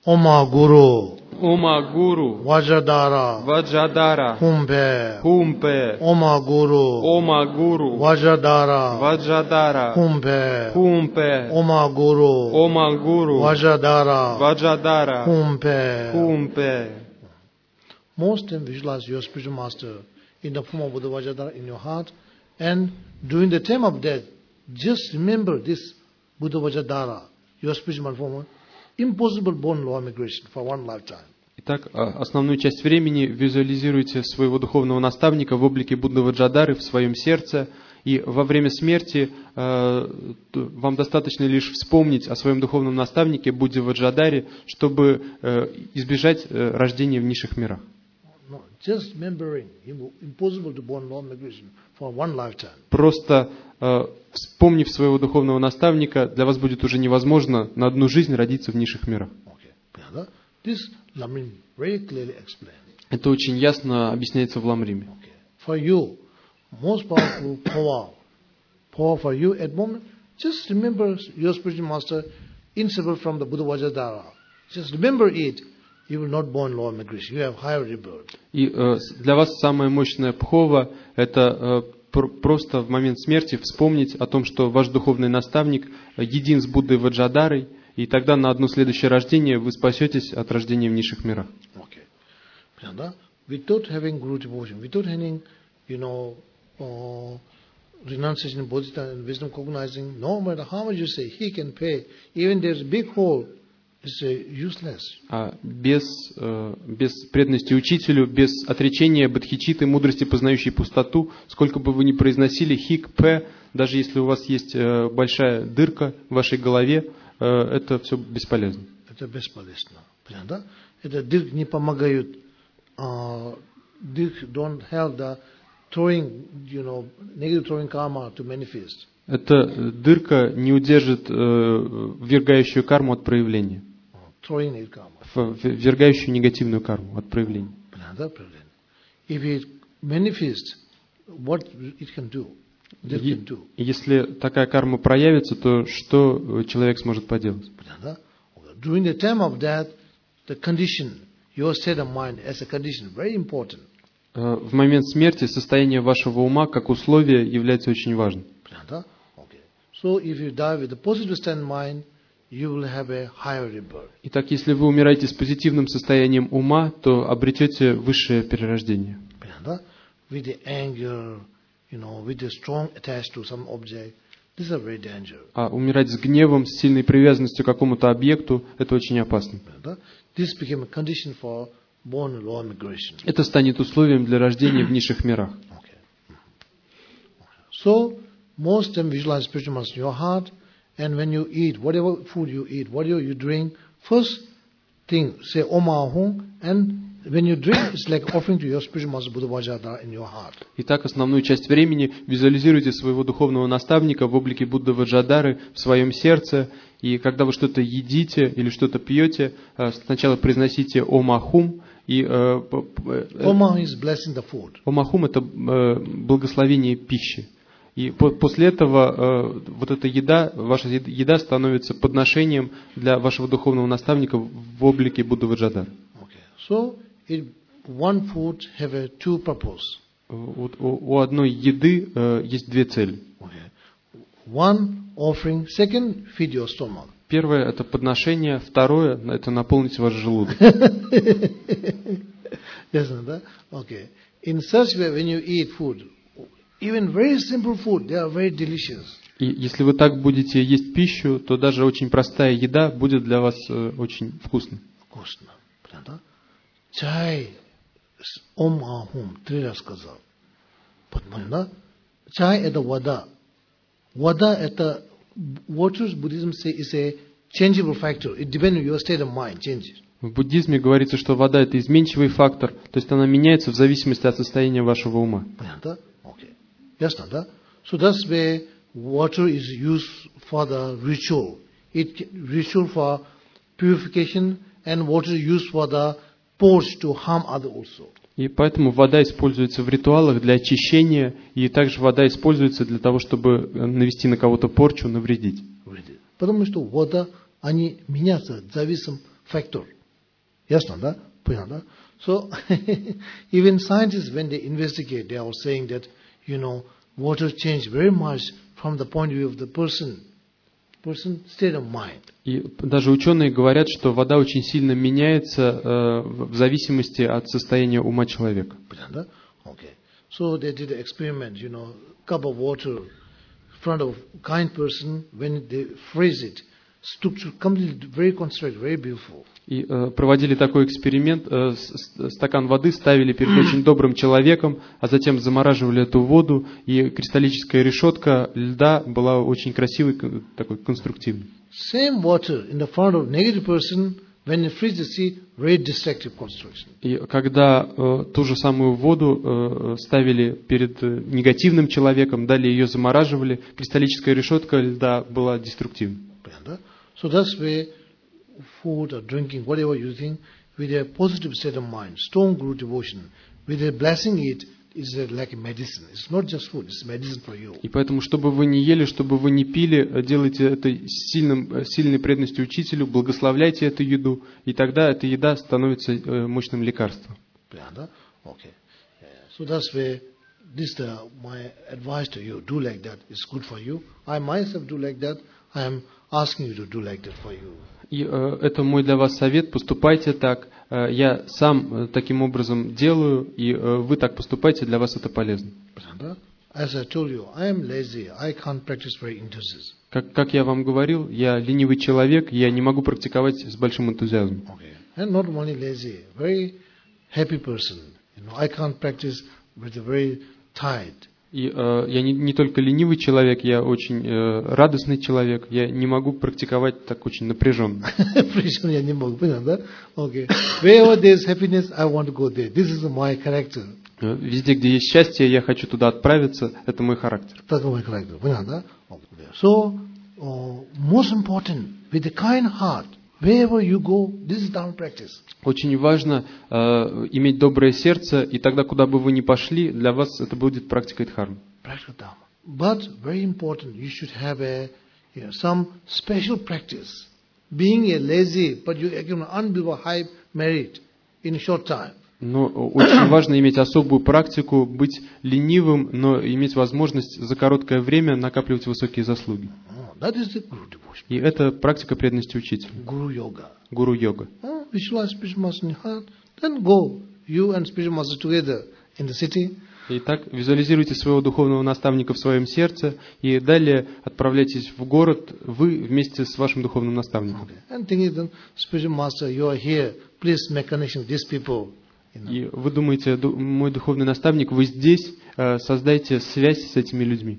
Oma Guru, Oma Guru, Vajradhara, Vajradhara, Kumbhe, Kumbhe, Oma Guru, Oma Guru, Vajradhara, Vajradhara, Kumbhe, Kumbhe, Oma Guru, Oma Guru, Vajradhara, Vajradhara, Kumbhe. Kumbhe. Most time visualize your spiritual master in the form of Buddha Vajradhara in your heart, and during the time of death, just remember this Buddha Vajradhara, your spiritual master form, impossible born law migration for one lifetime. Итак, основную часть времени визуализируйте своего духовного наставника в облике Будды Ваджрадхары в своем сердце, и во время смерти вам достаточно лишь вспомнить о своем духовном наставнике Будде Ваджрадхаре, чтобы избежать рождения в низших мирах. Просто вспомнив своего духовного наставника, для вас будет уже невозможно на одну жизнь родиться в низших мирах. Это очень ясно объясняется в Ламриме. Most powerful power for you at moment, just remember your spiritual master inseparable from the Buddha Vajradhara. Just remember it, you will not born law of migration, you have higher rebirth. И для вас самая мощная пхова – это просто в момент смерти вспомнить о том, что ваш духовный наставник един с Буддой Ваджрадхарой, и тогда на одно следующее рождение вы спасетесь от рождения в низших мирах. Without having guru devotion, without having, renunciation, bodhicitta, and wisdom cognizing, no matter how much you say, he can pay, even there's a big hole, it's useless. Без преданности учителю, без отречения бодхичитты, мудрости, познающей пустоту, сколько бы вы ни произносили хик, п, даже если у вас есть большая дырка в вашей голове, это все бесполезно. Это бесполезно. Понятно? Это дырки не помогают. Дырки don't help the throwing, negative throwing karma to manifest. Эта дырка не удержит ввергающую карму от проявления. Throwing karma. Ввергающую негативную карму от проявления. If it manifests, what it can do? Если такая карма проявится, то что человек сможет поделать? During the time of death, the condition, your state of mind as a condition, very important. В момент смерти состояние вашего ума как условие является очень важным. So if you die with a positive state of mind, you will have a higher rebirth. Итак, если вы умираете с позитивным состоянием ума, то обретете высшее перерождение. With the anger, with the strong attached to some object, this is a very dangerous. А умирать с гневом, с сильной привязанностью к какому-то объекту, это очень опасно. This became a condition for born law migration. Это станет условием для рождения в низших мирах. So, most time visualize spiritual master in your heart, and when you eat, whatever food you eat, whatever you drink, first thing, say Om Ahum, and when you drink, it's like offering to your spiritual master Buddha Vajradhara in your heart. Итак, основную часть времени визуализируйте своего духовного наставника в облике Будды Ваджрадхары в своем сердце, и когда вы что-то едите или что-то пьете, сначала произносите Om Ahum, и Om Ahum is blessing the food. Om Ahum это благословение пищи. И после этого вот эта еда, ваша еда становится подношением для вашего духовного наставника в облике Будды Ваджрадхары. So, one food have two purposes. У одной еды есть две цели. One offering, second feed your stomach. Первое – это подношение, второе – это наполнить ваш желудок. Okay. In such way, when you eat food, even very simple food, they are very delicious. И если вы так будете есть пищу, то даже очень простая еда будет для вас очень вкусной. Вкусно. Понятно? Чай с Om Ahum 3 раз сказал. Понятно? Чай это вода. Вода это, water Buddhism say is a changeable factor. It depends on your state of mind, changes. В буддизме говорится, что вода это изменчивый фактор, то есть она меняется в зависимости от состояния вашего ума. Понятно? Okay. Ясно, да? So that's why water is used for the ritual. It ritual for purification, and water is used for the purge to harm others also. И поэтому вода используется в ритуалах для очищения, и также вода используется для того, чтобы навести на кого-то порчу, навредить. Потому что вода, они меняются, зависим фактор. Ясно, да? Понятно, да? So, even scientists, when they investigate, they are saying that, water changed very much from the point of view of the person state of mind. И даже ученые говорят, что вода очень сильно меняется в зависимости от состояния ума человека. Понятно, да? Okay. So they did an experiment, cup of water in front of kind person, when they freeze it, structure completely very constructed, very beautiful. И проводили такой эксперимент, стакан воды ставили перед очень добрым человеком, а затем замораживали эту воду, и кристаллическая решетка льда была очень красивой, такой конструктивной. Same water in the front of negative person, when you freeze the sea, very destructive construction. И когда ту же самую воду ставили перед негативным человеком, далее ее замораживали, кристаллическая решетка льда была деструктивной. So that's why food or drinking, whatever you think, with a positive state of mind, strong guru devotion, with a blessing it, is like a medicine. It's not just food, it's medicine for you. И поэтому, чтобы вы не ели, чтобы вы не пили, делайте это сильной преданностью учителю, благословляйте эту еду, и тогда эта еда становится мощным лекарством. Okay. So that's why this my advice to you. Do like that. It's good for you. I myself do like that. I am asking you to do like that for you. И это мой для вас совет, поступайте так. Я сам таким образом делаю, и вы так поступайте, для вас это полезно. As I told you, I am lazy. I can't practice very enthusiasm. Как я вам говорил, я ленивый человек, я не могу практиковать с большим энтузиазмом. Okay. And not only lazy, very happy person. I can't practice with a very tired. И я не только ленивый человек, я очень радостный человек. Я не могу практиковать так очень напряженно. Напряженно я не могу, понятно, да? Okay. Wherever there is happiness, I want to go there. This is my character. Везде, где есть счастье, я хочу туда отправиться. Это мой характер. Это мой характер, понятно, да? Okay. So, most important, with a kind heart, wherever you go, this is Dharma practice. Очень важно иметь доброе сердце, и тогда, куда бы вы ни пошли, для вас это будет практикой дхармы. But very important, you should have some special practice. Being a lazy, but you get an unbelievable high merit in a short time. Но очень важно иметь особую практику, быть ленивым, но иметь возможность за короткое время накапливать высокие заслуги. That is the guru devotion. И это практика преданности учителю. Guru-yoga. Гуру-йога. Visualize spiritual master in your heart, then go, you and spiritual master together in the city. Итак, визуализируйте своего духовного наставника в своем сердце, и далее отправляйтесь в город, вы вместе с вашим духовным наставником. And thinking, spiritual master, you are here, please make connection with these people. И вы думаете, мой духовный наставник, вы здесь, создайте связь с этими людьми.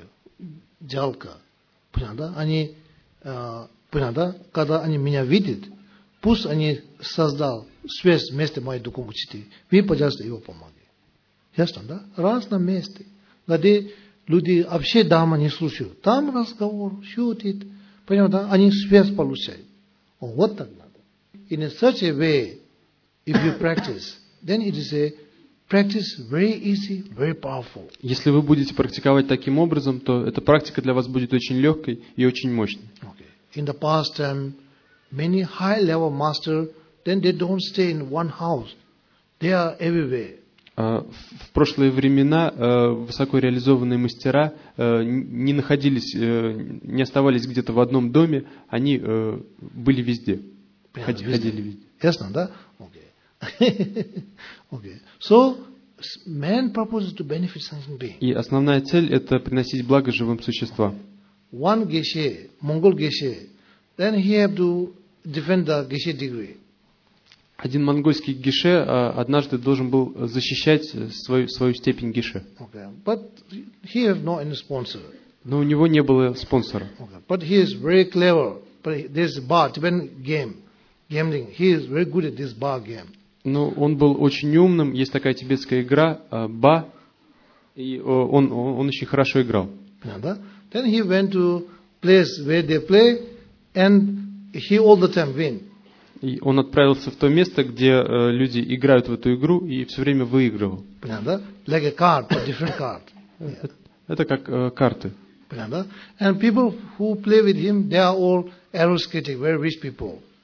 Жалко. Понятно? Они, понятно? Когда они меня видят, пусть они создал связь вместе моей духовной учителя. Вы, пожалуйста, его помогите. Ясно, да? Разные места, где люди вообще дама не слушают. Там разговор, шутит. Понятно? Они связь получают. Вот так надо. In such a way, if you practice, then it is a practice very easy, very powerful. Если вы будете практиковать таким образом, то эта практика для вас будет очень легкой и очень мощной. In the past time, many high-level masters, then they don't stay in one house. They are everywhere. В прошлые времена высоко реализованные мастера не находились, не оставались где-то в одном доме, они были везде, ходили везде. Ясно, да? Okay. So, man purpose is to benefit sentient being. И основная цель – это приносить благо живым существам. One geshe, Mongol geshe, then he have to defend the geshe degree. Один монгольский геше однажды должен был защищать свою степень геше. Okay. But he have no any sponsor. Но у него не было спонсора. Okay. But he is very clever. But there's bar, Tibetan game, gambling. He is very good at this bar game. Но он был очень умным. Есть такая тибетская игра ба, и он очень хорошо играл. Then he went to place where they play, and he all the time win. И он отправился в то место, где люди играют в эту игру, и все время выигрывал. Like a card, but different card. Это как карты. And people who play with him, they are all aristocratic, very rich people.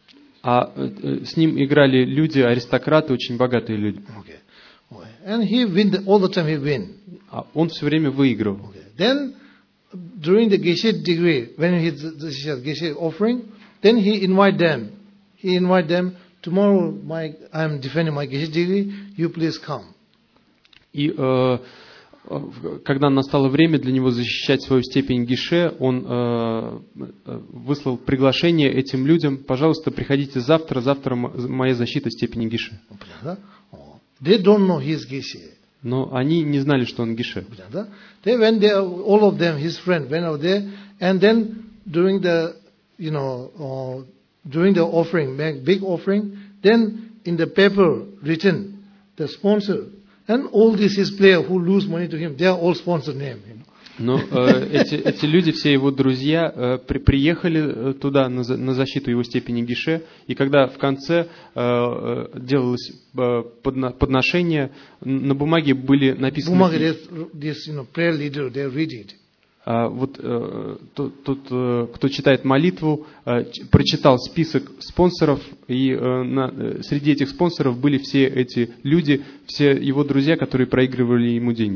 А с ним играли люди, аристократы, очень богатые люди. Okay. And he win all the time he win. А он все время выигрывал. Okay. Then during the Geshe degree, when he Geshe offering, then he invite them. He invite them. Tomorrow, I am defending my Geshe degree. You please come. И когда настало время для него защищать свою степень гише, он выслал приглашение этим людям: пожалуйста, приходите завтра, завтра моя защита степени гише. They don't know he is Geshe. Но они не знали, что он гише. They went there, all of them, his friend, went out there, and then during the, during the offering, big offering, then in the paper written, the sponsor, and all this his player who lose money to him, they are all sponsor name. Но эти люди, все его друзья, приехали туда на защиту его степени гише, и когда в конце делалось подношение, на бумаге были написаны... Бумага, prayer leader, they read it. Вот тот, кто читает молитву, прочитал список спонсоров, и среди этих спонсоров были все эти люди, все его друзья, которые проигрывали ему деньги.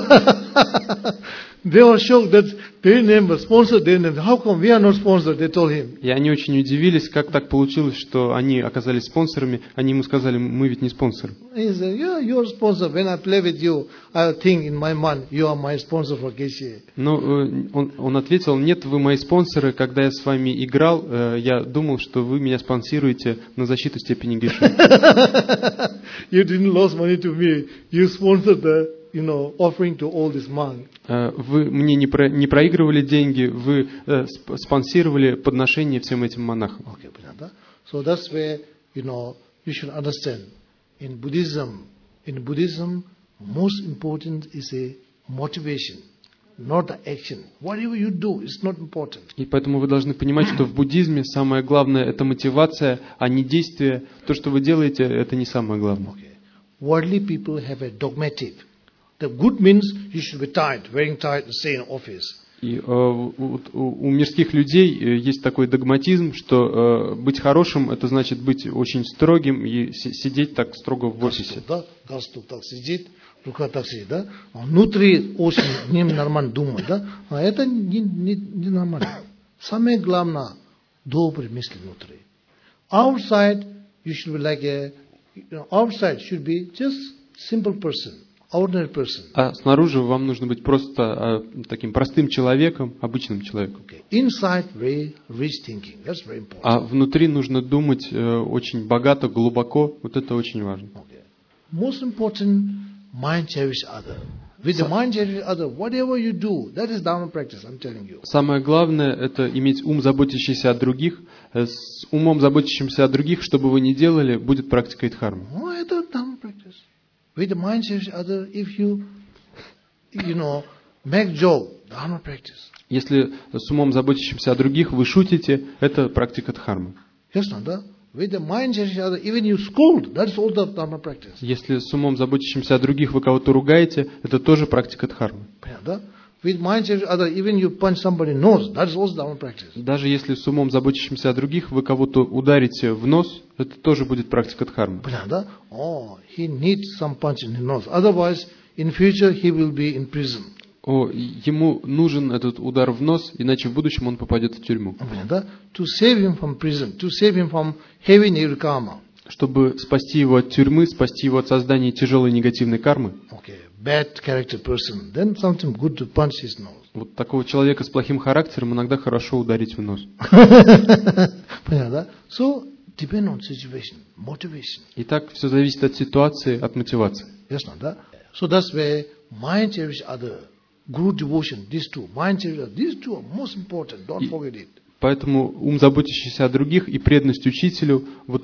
They were shocked that their name was sponsored. Their name. How come we are not sponsored? They told him. И они очень удивились, как так получилось, что они оказались спонсорами. Они ему сказали: мы ведь не спонсоры. He said, yeah, you are sponsor. When I play with you, I think in my mind you are my sponsor for Geshe. Но он ответил: нет, вы мои спонсоры. Когда я с вами играл, я думал, что вы меня спонсируете на защиту степени гише. You didn't lose money to me. You sponsored the offering to all this monk. Вы мне не проигрывали деньги, вы спонсировали подношение всем этим монахам. Okay, so that's where you should understand. In Buddhism, most important is a motivation, not the action. Whatever you do, it's not important. И поэтому вы должны понимать, что в буддизме самое главное — это мотивация, а не действие. То, что вы делаете, это не самое главное. Okay. Worldly people have a dogmatic. The good means you should be tight, wearing tight and stay in office. И у мирских людей есть такой догматизм, что быть хорошим — это значит быть очень строгим и сидеть так строго в офисе. Галстук так сидит, рука так сидит, да? Внутри очень ненормально думать, да? А это не нормально. Самое главное — добрые мысли внутри. Outside you should be like outside should be just simple person. Ordinary person. А снаружи вам нужно быть просто таким простым человеком, обычным человеком. Okay. Inside, very rich thinking. That's very important. А внутри нужно думать очень богато, глубоко. Вот это очень важно. Okay. Most important, mind cherish other. With the mind cherish other, whatever you do, that is Dharma practice. I'm telling you. Самое главное — это иметь ум, заботящийся о других. С умом, заботящимся о других, что бы вы ни делали, будет практикой дхармы. Oh, это Dharma practice. With the mind cherish other, if you make joke, Dharma practice. Если с умом, заботящимся о других, вы шутите, это практика дхармы. Yes, да? With the mind cherish other, even you scold, that's also Dharma practice. Если с умом, заботящимся о других, вы кого-то ругаете, это тоже практика дхармы. Да? With mind cherish other, even you punch somebody nose, that's also Dharma practice. Даже если с умом, заботящимся о других, вы кого-то ударите в нос, это тоже будет практика дхармы. Да? Oh, he needs some punch in his nose. Otherwise, in future he will be in prison. Ему нужен этот удар в нос, иначе в будущем он попадет в тюрьму. To save him from prison, to save him from heavy negative karma. Чтобы спасти его от тюрьмы, спасти его от создания тяжелой негативной кармы. Okay, bad character person, then something good to punch his nose. Вот такого человека с плохим характером иногда хорошо ударить в нос. Понятно? So depend on situation, motivation. Итак, все зависит от ситуации, от мотивации. Yes, да? So that's where mind cherish other. Guru devotion, these two, mind cherish, these two are most important. Don't forget it. Поэтому ум, заботящийся о других, и преданность учителю,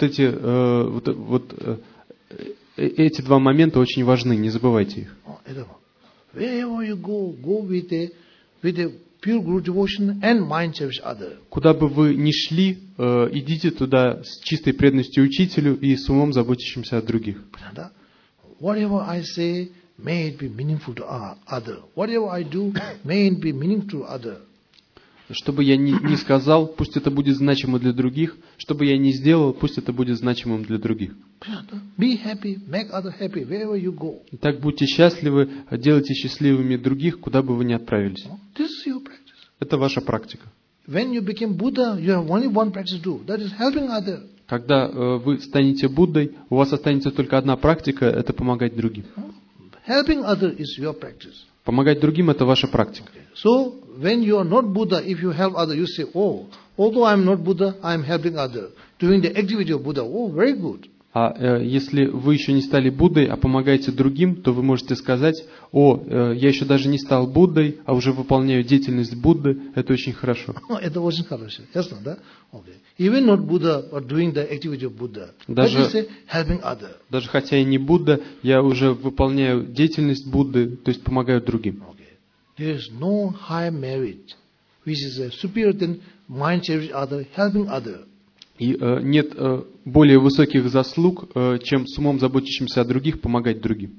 эти два момента очень важны, не забывайте их. Wherever you go with a pure Guru devotion and mind cherish other. Куда бы вы ни шли, идите туда с чистой преданностью учителю и с умом, заботящимся о других. Whatever I say, may it be meaningful to other. Whatever I do, may it be meaningful to other. Что бы я ни сказал, пусть это будет значимо для других. Что бы я ни сделал, пусть это будет значимым для других. Be happy, make others happy wherever you go. Итак, будьте счастливы, делайте счастливыми других, куда бы вы ни отправились. This is your practice. Это ваша практика. When you become Buddha, you have only one practice to do. That is helping others. Когда вы станете Буддой, у вас останется только одна практика – это помогать другим. Helping others is your practice. Помогать другим – это ваша практика. So, when you are not Buddha, if you help others, you say, oh, although I am not Buddha, I am helping others. Doing the activity of Buddha. Oh, very good. А если вы еще не стали Буддой, а помогаете другим, то вы можете сказать, я еще даже не стал Буддой, а уже выполняю деятельность Будды, это очень хорошо. Это очень хорошо, ясно, да? Okay. Even not Buddha, but doing the activity of Buddha. That is helping others. Даже хотя я не Будда, я уже выполняю деятельность Будды, то есть помогаю другим. Okay. There is no high merit, which is superior than mind cherishing others, helping others. И нет более высоких заслуг, чем с умом заботящимся о других, помогать другим.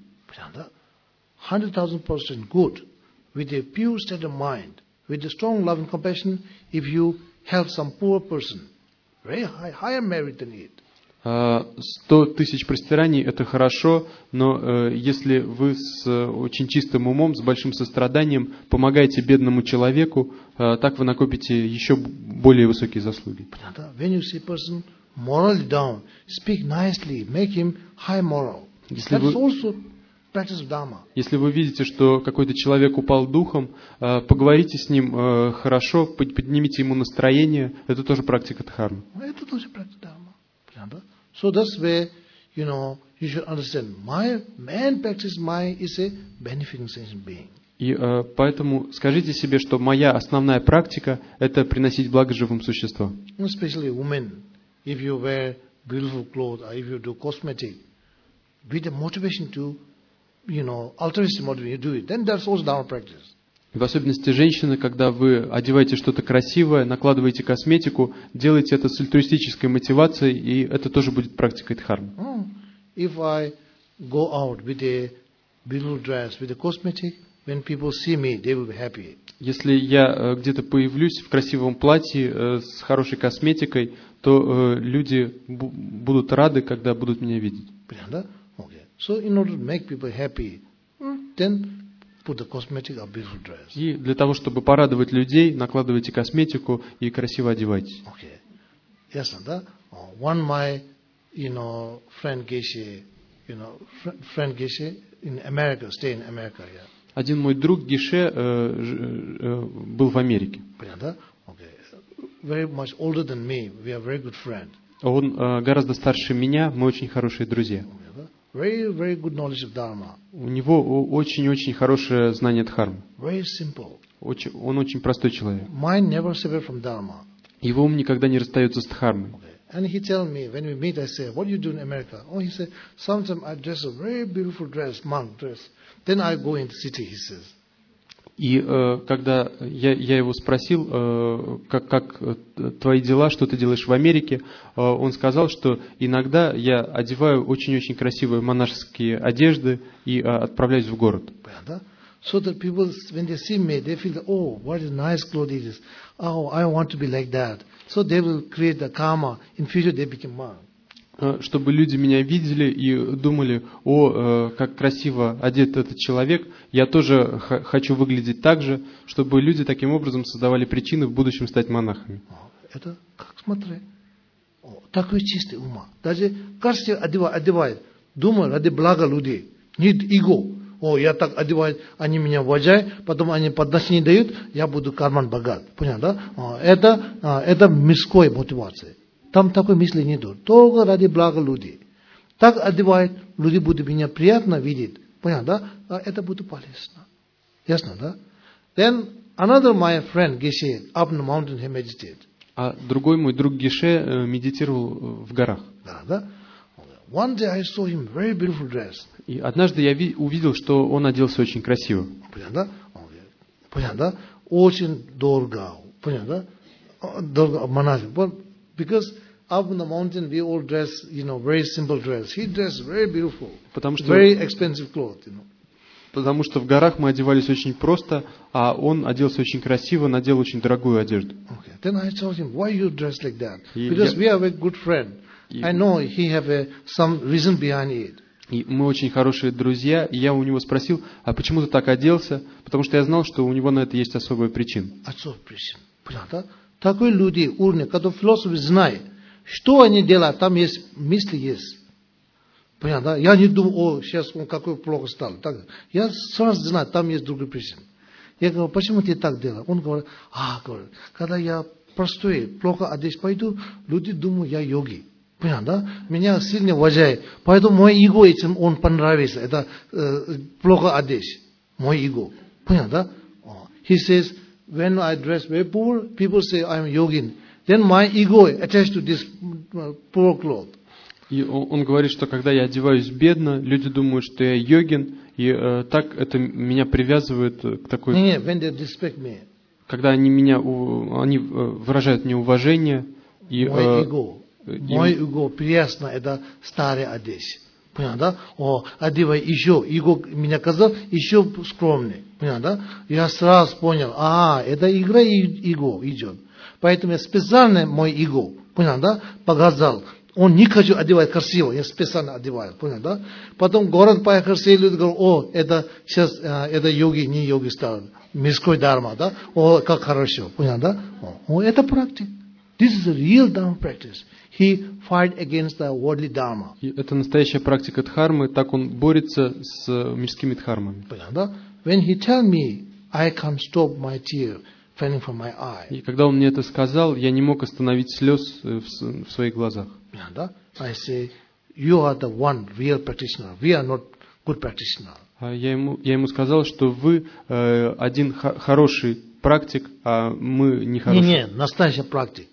100,000% good, with a pure state of mind, with a strong love and compassion, if you help some poor person, very higher merit than it. 100 тысяч простираний – это хорошо, но если вы с очень чистым умом, с большим состраданием помогаете бедному человеку, так вы накопите еще более высокие заслуги. When you see a person morally down, speak nicely, make him high moral. That's also practice of Dharma. Если вы видите, что какой-то человек упал духом, поговорите с ним хорошо, поднимите ему настроение, это тоже практика дхармы. Это тоже практика Дхармы. So that's where, you should understand, my main practice is a benefiting sentient being. И поэтому скажите себе, что моя основная практика – это приносить благо живым существам. Especially women, if you wear beautiful clothes or if you do cosmetic, with the motivation to, altruistic motivation, you do it, then that's also Dharma practice. В особенности женщины, когда вы одеваете что-то красивое, накладываете косметику, делаете это с альтруистической мотивацией, и это тоже будет практикой дхармы. If I go out with a beautiful dress, with a cosmetic, when people see me, they will be happy. Если я где-то появлюсь в красивом платье с хорошей косметикой, то люди будут рады, когда будут меня видеть. Okay. So in order to make people happy, then put the cosmetic or beautiful dress. И для того, чтобы порадовать людей, накладывайте косметику и красиво одевайтесь. Okay. Yes, да? One my, friend Geshe, friend Geshe in America, stay in America, yeah. Один мой друг Геше был в Америке. Понятно? Okay. Very much older than me. We are very good friend. Он гораздо старше меня, мы очень хорошие друзья. Very, very good knowledge of Dharma. У него очень-очень хорошее знание дхармы. Very simple. Он очень простой человек. Mind never separate from Dharma. Его ум никогда не расстается с дхармой. Okay. And he tell me, when we meet, I say, what do you do in America? Oh, he said, sometimes I dress a very beautiful dress, monk dress. Then I go into city, he says. И когда я его спросил, как твои дела, что ты делаешь в Америке, он сказал, что иногда я одеваю очень-очень красивые монашеские одежды и отправляюсь в город. So that people, when they see me, they feel, oh, what a nice clothes it is. Oh, I want to be like that. So they will create the karma. In future, they become monk. Чтобы люди меня видели и думали, как красиво одет этот человек, я тоже хочу выглядеть так же, чтобы люди таким образом создавали причины в будущем стать монахами. Это как смотри, такой чистый ума. Даже каждый одевает, думает ради блага людей, нет эго. Я так одеваю, они меня уважают, потом они подношение дают, я буду карман богат. Понятно, да? Это мирская мотивация. Там такой мысли нету. Только ради блага людей. Так одевает, люди будут меня приятно видеть. Понятно, да? Это будет полезно. Ясно, да? Then another my friend, Geshe, up in the mountain, he meditated. А другой мой друг Геше медитировал в горах. Да? One day I saw him very beautiful dress. И однажды я увидел, что он оделся очень красиво. Понятно, да? Понятно, да? Очень дорого. Понятно, да? Дорого монах. Because up in the mountain we all dress, very simple dress. He dressed very beautiful, very expensive clothes, Потому что в горах мы одевались очень просто, а он оделся очень красиво, надел очень дорогую одежду. Okay. Then I told him, why you dress like that? И Because я- we have a good friend. I know he have some reason behind it. И мы очень хорошие друзья, и я у него спросил, а почему ты так оделся? Потому что я знал, что у него на это есть особая причина. Отцов причин. Понятно? Такой люди, уровня, которые философы знают, что они делают, там есть мысли есть. Понятно? Я не думаю, о, сейчас он какой плохо стал. Так, я сразу знаю, там есть другие причины. Я говорю, почему ты так делаешь? Он говорит, говорит, когда я простой, плохо одеть пойду, люди думают, я йоги. Понятно, да? Меня сильно уважают. Поэтому мой эго этим он понравится. Это плохо одеть. Мой эго. Понятно, да? He says, when I dress very poor, people say I'm yogin. Then my ego attached to this poor cloth. И он говорит, что когда я одеваюсь бедно, люди думают, что я йогин, и так это меня привязывает к такой... Не, when they respect me. Когда они выражают мне уважение, и... Мой эго приятно, это старая одежда. Понятно, да? Одевай еще, эго меня казал еще скромный. Понятно, да? Я сразу понял, это игра эго идет. Поэтому я специально мой эго, понятно, да? Показал. Он не хочу одевать красиво, я специально одеваю, понятно, да? Потом город поехал, все люди говорят, это сейчас, это йоги, не йоги стал, мирской дharma, да? Как хорошо, понятно, да? Это практика. This is a real dharma practice. He fight against the worldly dharma. И это настоящая практика дхармы, так он борется с мирскими дхармами. Понятно, да? When he tell me, I can't stop my tear falling from my eye. И когда он мне это сказал, я не мог остановить слез в своих глазах. Понятно, да? I say, you are the one real practitioner. We are not good practitioner. Я ему сказал, что вы один хороший практик, а мы не хороший. Не, настоящий практик.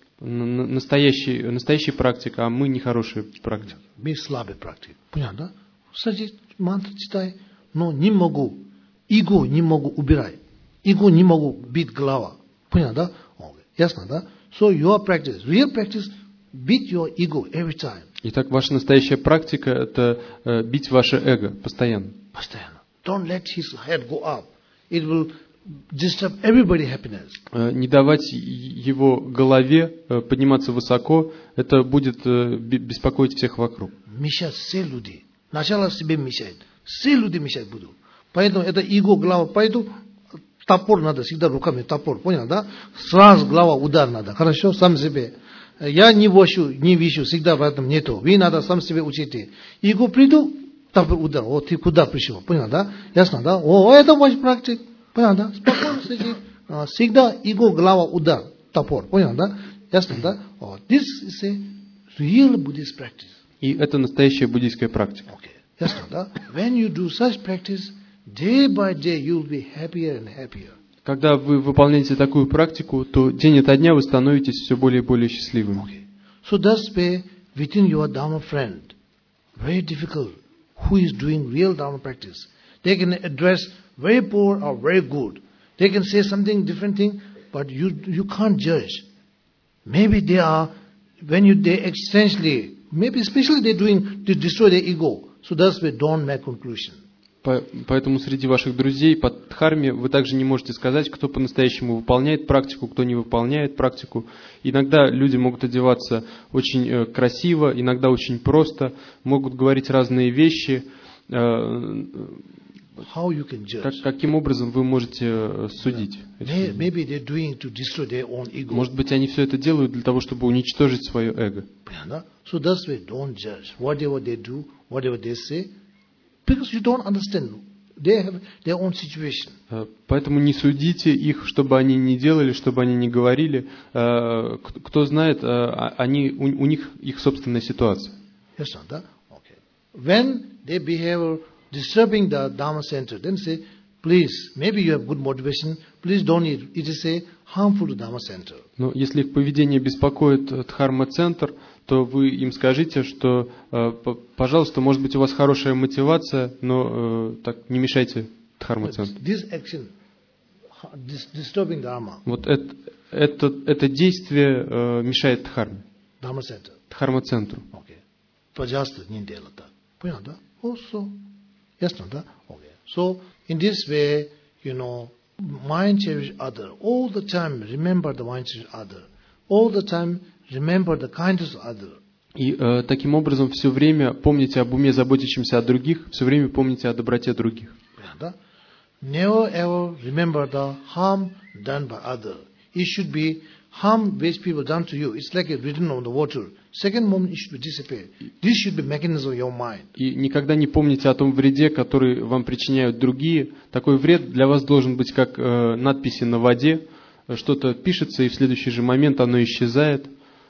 Настоящий практик, а мы не хороший практик. Мы слабый практик. Понятно, да? Садись, мантру читай, но не могу. Эго не могу убирать. Эго не могу бить голова. Понятно, да? Ясно, да? So your practice, real practice, beat your ego every time. Итак, ваша настоящая практика – это бить ваше эго постоянно. Постоянно. Don't let his head go up. It will disturb everybody's happiness. Не давать его голове подниматься высоко, это будет беспокоить всех вокруг. Мешать все люди. Сначала себе мешает. Все люди мешать будут. Поэтому это эго, голова. Поэтому топор надо, всегда руками топор. Понял, да? Сразу голова удар надо. Хорошо, сам себе. Я не вижу, всегда в этом нету. Вы надо сам себе учите. Эго приду, топор удар. Ты куда пришел? Понял, да? Ясно, да? Это ваш практик. Понял, да? Спокойно сидит. Всегда эго, голова, удар, топор. Понял, да? Ясно, да? This is a real Buddhist practice. И это настоящая буддийская практика. Okay. Ясно, да? When you do such practice, day by day you'll be happier and happier. Когда вы выполняете такую практику, то день ото дня вы становитесь все более и более счастливыми. Okay. So thus way within your Dharma friend, very difficult, who is doing real Dharma practice. They can address very poor or very good. They can say something different thing, but you can't judge. Maybe they are, they essentially, maybe especially they're doing to destroy their ego. So thus way don't make conclusion. Поэтому среди ваших друзей по дхарме вы также не можете сказать, кто по-настоящему выполняет практику, кто не выполняет практику. Иногда люди могут одеваться очень красиво, иногда очень просто, могут говорить разные вещи. How you can judge? Каким образом вы можете судить? Maybe they're doing to destroy their own ego. Может быть, они все это делают для того, чтобы уничтожить свое эго. So that's why don't judge whatever they do, whatever they say, because you don't understand. They have their own situation. Поэтому не судите их, чтобы они не делали, чтобы они не говорили. Кто знает, у них их собственная ситуация. Yes, да? Okay. When they behave disturbing the Dharma center, then say, please, maybe you have good motivation, please don't eat. It is a harmful to Dharma center. Но если их поведение беспокоит дхарма-центр, то вы им скажите, что, пожалуйста, может быть, у вас хорошая мотивация, но так не мешайте дхарма-центру. This action, disturbing Dharma. Вот это действие мешает дхарме. Dharma-центр. Дхарма-центру. Okay. Пожалуйста, не делай так. Понятно, да? Also, ясно, да? Okay. So, in this way, mind cherish other. All the time, remember the mind cherish other. All the time, remember the kindness of other. И таким образом все время помните об уме, заботящемся о других, все время помните о доброте других. Never ever remember the harm done by other. It should be harm which people done to you. It's like a written on the water. Second moment it should be disappear. This should be mechanism of your mind. И никогда не помните о том вреде, который вам причиняют другие. Такой вред для вас должен быть как надписи на воде. Что-то пишется, и в следующий же момент оно исчезает.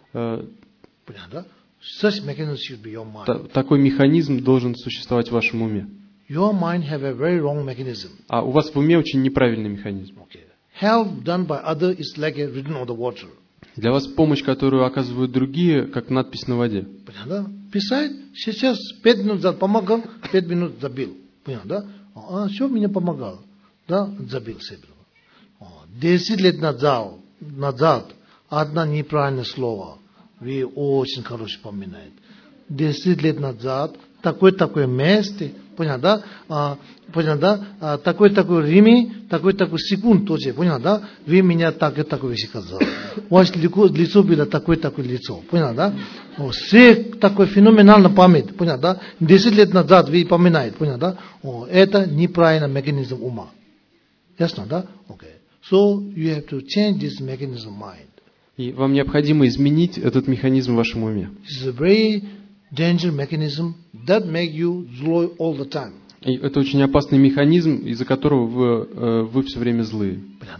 Such mechanism should be your mind. Такой механизм должен существовать в вашем уме. Your mind have a very wrong mechanism. А у вас в уме очень неправильный механизм. Help done by other is like a written on the water. Для вас помощь, которую оказывают другие, как надпись на воде. Писать, сейчас 5 минут назад помогал, 5 минут забил. Понятно, да? Все меня помогал. Да, забил себе. 10 лет назад одно неправильное слово. Вы очень хорошо поминаете. 10 лет назад такое место, понятно, да? Понятно, да? Такой Риме, такой секунд тоже, понятно, да? Вы меня такой вещи сказали. У вас лицо было такое лицо, понятно, да? Все такой феноменальная память, понятно, да? 10 лет назад вы поминаете, понятно, да? Это неправильный механизм ума. Ясно, да? Okay. So you have to change this mechanism of mind. И вам необходимо изменить этот механизм в вашем уме. This is a very dangerous mechanism that make you zlo all the time. И это очень опасный механизм, из-за которого вы все время злые.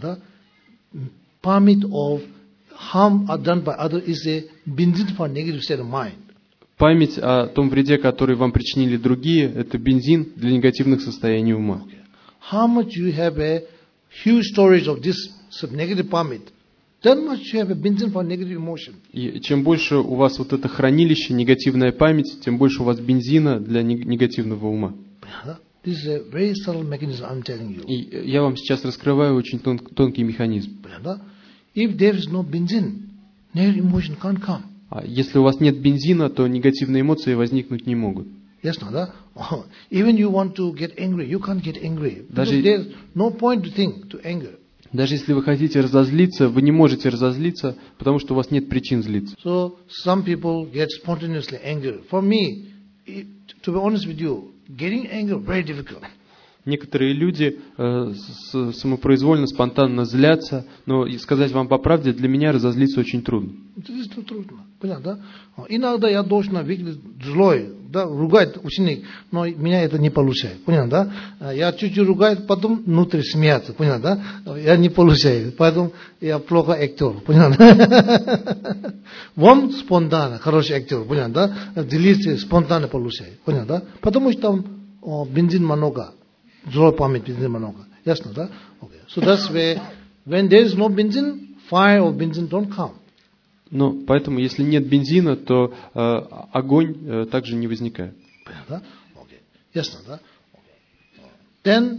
Pamit of harm done by others is a benzene for negative state of mind. Память о том вреде, который вам причинили другие, это бензин для негативных состояний ума. How much you have a huge storage of this negative pamit, that much you have a benzene for negative emotion. И чем больше у вас вот это хранилище, негативная память, тем больше у вас бензина для негативного ума. This is a very subtle mechanism, I'm telling you. И я вам сейчас раскрываю очень тонкий механизм. If there is no benzene, negative emotion can't come. А если у вас нет бензина, то негативные эмоции возникнуть не могут. Ясно, да? Even you want to get angry, you can't get angry. Because there's no point to think to anger. Даже если вы хотите разозлиться, вы не можете разозлиться, потому что у вас нет причин злиться. So some people get spontaneously angry. For me, to be honest with you, getting angry very difficult. Некоторые люди самопроизвольно, спонтанно злятся, но сказать вам по правде, для меня разозлиться очень трудно. Это трудно, понятно, да? Иногда я должен выглядеть злой, да, ругать ученик, но меня это не получается, понятно, да? Я чуть-чуть ругаю, потом внутри смеяться, понятно, да? Я не получаю, поэтому я плохо актер, понятно? Вам спонтанно, хороший актер, понятно, да? Делиться спонтанно получает, понятно, да? Потому что там бензин много. Злой память бензин много. Ясно, да? Okay. So that's why when there is no benzene, fire or benzene don't come. Но поэтому, если нет бензина, то огонь также не возникает. Понятно? Okay. Ясно, да? Okay. Then,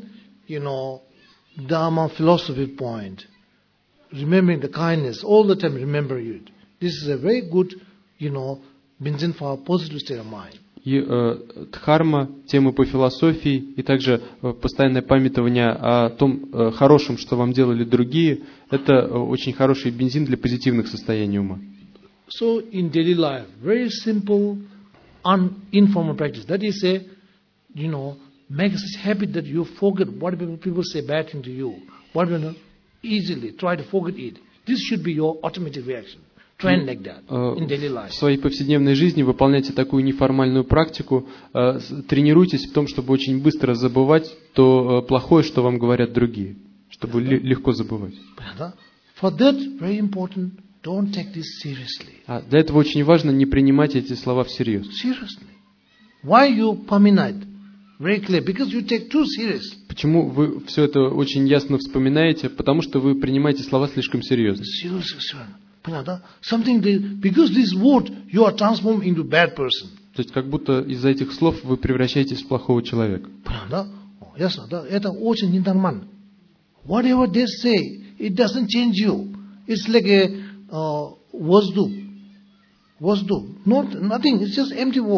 Dharma philosophy point, remembering the kindness, all the time remember it. This is a very good, benzene for a positive state of mind. И дхарма, темы по философии, и также постоянное памятование о том хорошем, что вам делали другие, это очень хороший бензин для позитивных состояний ума. So in daily life, very simple, informal practice. That is make such habit that you forget what people say bad thing to you. What easily try to forget it. This should be your automatic reaction. В своей повседневной жизни выполняйте такую неформальную практику, тренируйтесь в том, чтобы очень быстро забывать то плохое, что вам говорят другие, чтобы легко забывать. А для этого очень важно не принимать эти слова всерьез. Почему вы все это очень ясно вспоминаете? Потому что вы принимаете слова слишком серьезно. Something because this word you are transformed into bad person. То есть как будто из-за этих слов вы превращаетесь в плохого человека. Ясно, да? Это очень ненормально. Whatever they say, it doesn't change you. It's like a воздух. Nothing. It's just empty word.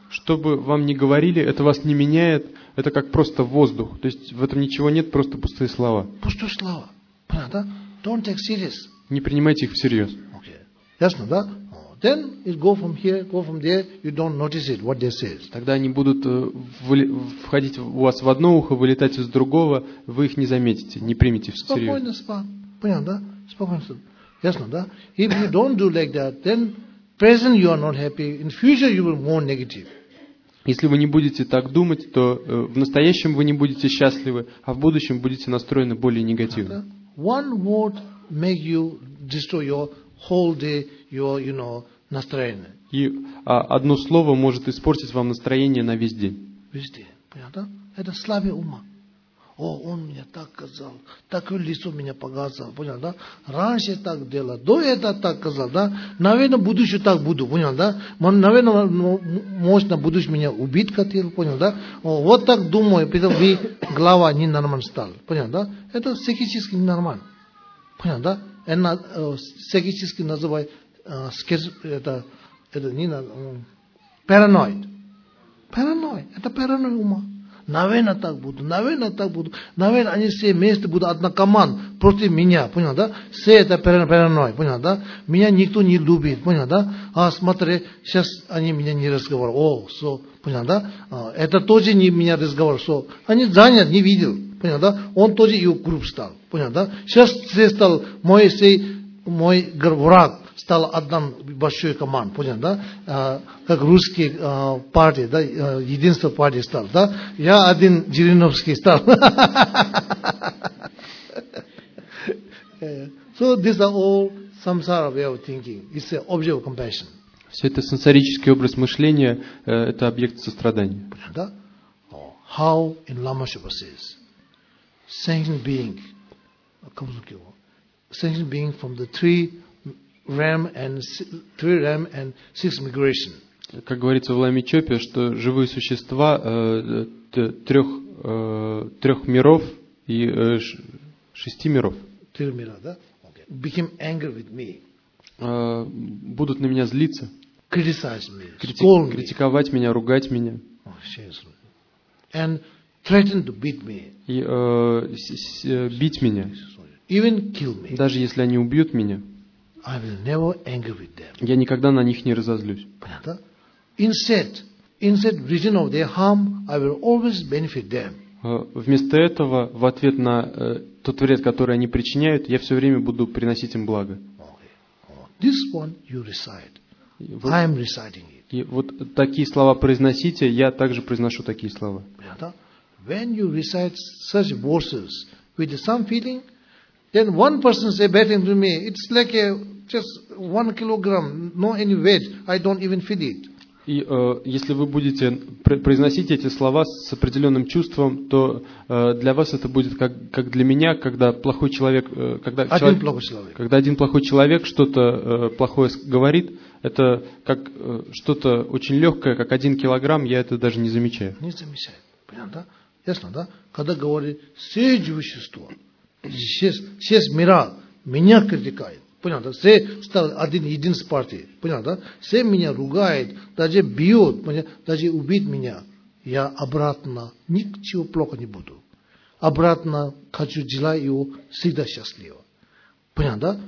Что бы вам ни говорили, это вас не меняет, это как просто воздух. То есть в этом ничего нет, просто пустые слова. Пустые слова. Понятно? Don't take serious. Не принимайте их всерьез. Okay. Ясно, да? Then it go from here, go from there, you don't notice it, what they say. Тогда они будут входить у вас в одно ухо, вылетать из другого, вы их не заметите, не примете всерьез. Спокойно спать. Понятно, да? Спокойно спать. Ясно, да? If you don't do like that, then present you are not happy, in future you will more negative. Если вы не будете так думать, то в настоящем вы не будете счастливы, а в будущем будете настроены более негативно. One word make you destroy your whole day, your, настроение. И одно слово может испортить вам настроение на весь день. Везде. Понятно? Это слабее ума. Он мне так сказал, такое лицо меня показал, понял, да? Раньше так делал, до этого так сказал, да? Наверное, будущее так буду, понял, да? Наверное, может, на будущее меня убить хотел, понял, да? Вот так думаю, потом голова не нормально стала, понял, да? Это психически ненормально, понял, да? Это психически называют, это не параноид. Параноид, это параноид ума. Наверное, так буду. Наверное, они все вместе будут одна команда против меня, понял, да? Все это параноид, понял, да? Меня никто не любит, понял, да? Смотри, сейчас они меня не разговаривают. Понял, да? Это тоже не меня разговаривают. Они заняты, не видел, понял, да? Он тоже его групп стал, понял, да? Сейчас все стал, мой враг стал одна большой команда, понял, да? Как русский партия, да? Единство партии стал, да? Я один Жириновский стал. So these are all samsara way of thinking. It's an object of compassion. Все это сенсорический образ мышления, это объект сострадания. Да? How in Lama Shupa says, sentient being from the three ram and six migration. Как говорится в Ламе Чопе, что живые существа трех миров и 6 миров. 3 мира, да? Became angry with me. Будут на меня злиться, criticize me, критиковать меня, ругать меня. And threaten to beat me. И бить меня. Even kill me. Даже если они убьют меня, I will never angry with them. Я никогда на них не разозлюсь. Понятно? Instead reason of their harm, I will always benefit them. Вместо этого, в ответ на тот вред, который они причиняют, я все время буду приносить им благо. This one you recite. I am reciting it. И вот такие слова произносите, я также произношу такие слова. When you recite such verses with some feeling, then one person say bad thing to me, it's like just 1 kilogram, no any weight, I don't even feel it. И если вы будете произносить эти слова с определенным чувством, то для вас это будет как для меня, когда плохой человек, когда один плохой человек что-то плохое говорит, это как что-то очень легкое, как 1 килограмм, я это даже не замечаю. Не замечаю. Понятно? Ясно, да? Когда говорит, все существа, все мира меня критикают. Понятно, все стал один с партии. Понятно, все меня ругает, даже бьет, даже убить меня. Я обратно ничего плохо не буду. Обратно хочу желать его всегда счастливо. Понятно?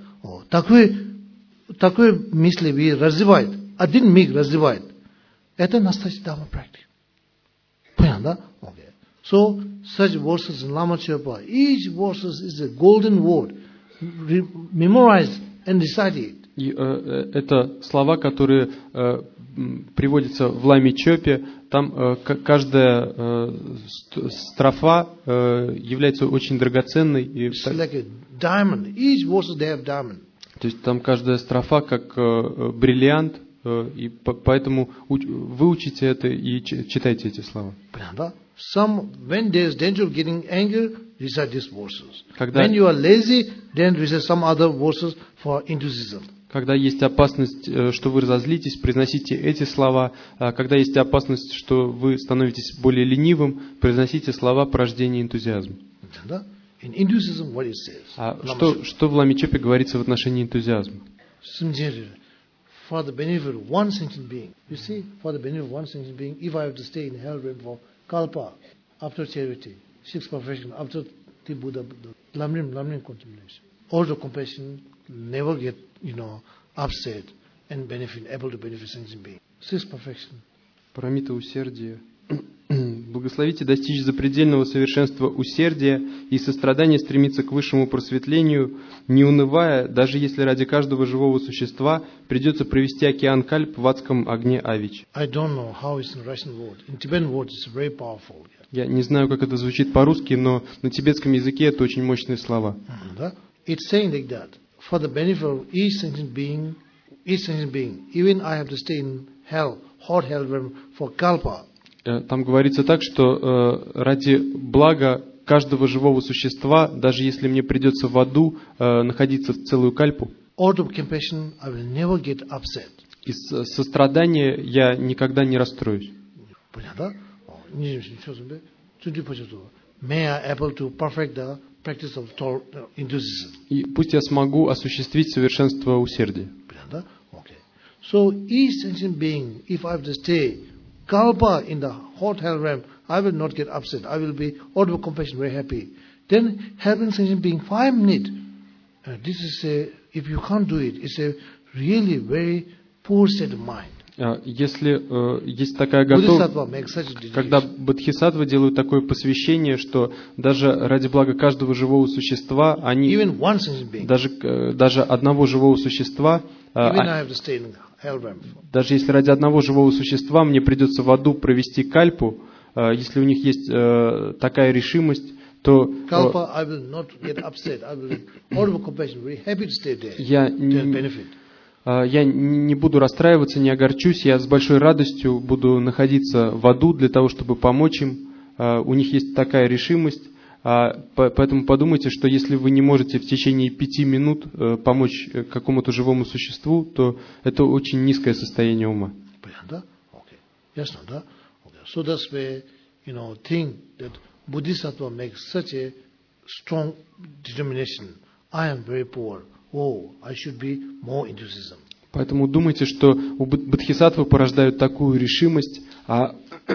Такое мысли развивает. Один миг развивает. Это настоящая дхарма практика. Понятно? Okay. So, such verses in Lama Chöpa, each verse is a golden word. Memorize and recite it. И это слова, которые приводятся в Ламе Чопе. Там каждая строфа является очень драгоценной. It's like a diamond. Each verse they have diamond. То есть там каждая строфа как бриллиант, и поэтому выучите это и читайте эти слова. When there is danger of getting anger, recite these verses. When you are lazy, then recite some other verses for enthusiasm. Когда есть опасность, что вы разозлитесь, произносите эти слова. А когда есть опасность, что вы становитесь более ленивым, произносите слова порождения энтузиазма. In enthusiasm, what it says? А что в Ламе Чопе говорится в отношении энтузиазма? for the benefit of one sentient being. You see, for the benefit of one sentient being, if I have to stay in hell realm for kalpa, after charity, sixth perfection, after the Buddha, lamrim contemplation, all the compassion never get, upset and able to benefit sentient being. Sixth perfection. Парамита усердия. Благословите достичь запредельного совершенства усердия и сострадания стремиться к высшему просветлению, не унывая, даже если ради каждого живого существа придется провести океан кальп в адском огне авичи. Я не знаю, как это звучит по-русски, но на тибетском языке это очень мощные слова. It's saying like that. For the benefit of each sentient being, even I have to stay in hell, hot hell for kalpa. Там говорится так, что ради блага каждого живого существа, даже если мне придется в аду находиться в целую кальпу, из сострадания я никогда не расстроюсь. И пусть я смогу осуществить совершенство усердия. So each sentient being, if I have to stay kalpa in the hot hell realm, I will not get upset. I will be out of compassion, very happy. Then helping sentient being 5 minutes. This is if you can't do it, it's a really very poor state of mind. Если есть такая готовность, когда бодхисаттвы делают такое посвящение, что даже ради блага каждого живого существа, они даже одного живого существа, даже если ради одного живого существа мне придется в аду провести кальпу, если у них есть такая решимость, то я не буду расстраиваться, не огорчусь, я с большой радостью буду находиться в аду для того, чтобы помочь им. У них есть такая решимость, поэтому подумайте, что если вы не можете в течение 5 минут помочь какому-то живому существу, то это очень низкое состояние ума. Понятно? Ясно, да? So that's why, think that Bodhisattva makes such a strong determination. I am very poor. Oh, I should be more enthusiasm. Поэтому думайте, что у бодхисаттвы порождают такую решимость, а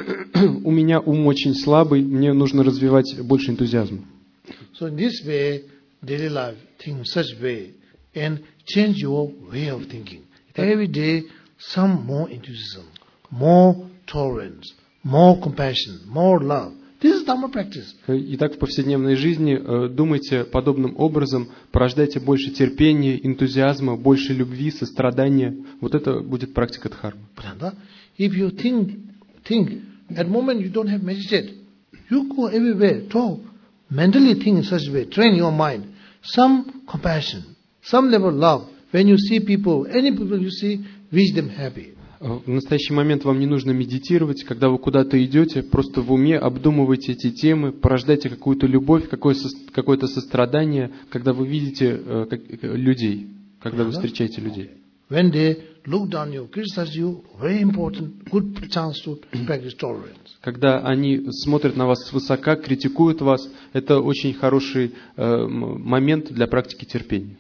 у меня ум очень слабый, мне нужно развивать больше энтузиазма. So in this way, daily life, think in such way, and change your way of thinking. Every day, some more enthusiasm, more tolerance, more compassion, more love. This is Dhamma practice. Итак, в повседневной жизни думайте подобным образом, порождайте больше терпения, энтузиазма, больше любви, сострадания. Вот это будет практика дхармы. If you think, at the moment you don't have meditate, you go everywhere, talk, mentally think in such a way, train your mind, some compassion, some level of love. When you see people, any people you see, wish them happy. В настоящий момент вам не нужно медитировать, когда вы куда-то идете, просто в уме обдумывайте эти темы, порождайте какую-то любовь, какое-то сострадание, когда вы видите людей, когда вы встречаете людей. When they look down you, criticize you, very important, good chance to practice tolerance. Когда они смотрят на вас свысока, критикуют вас, это очень хороший момент для практики терпения.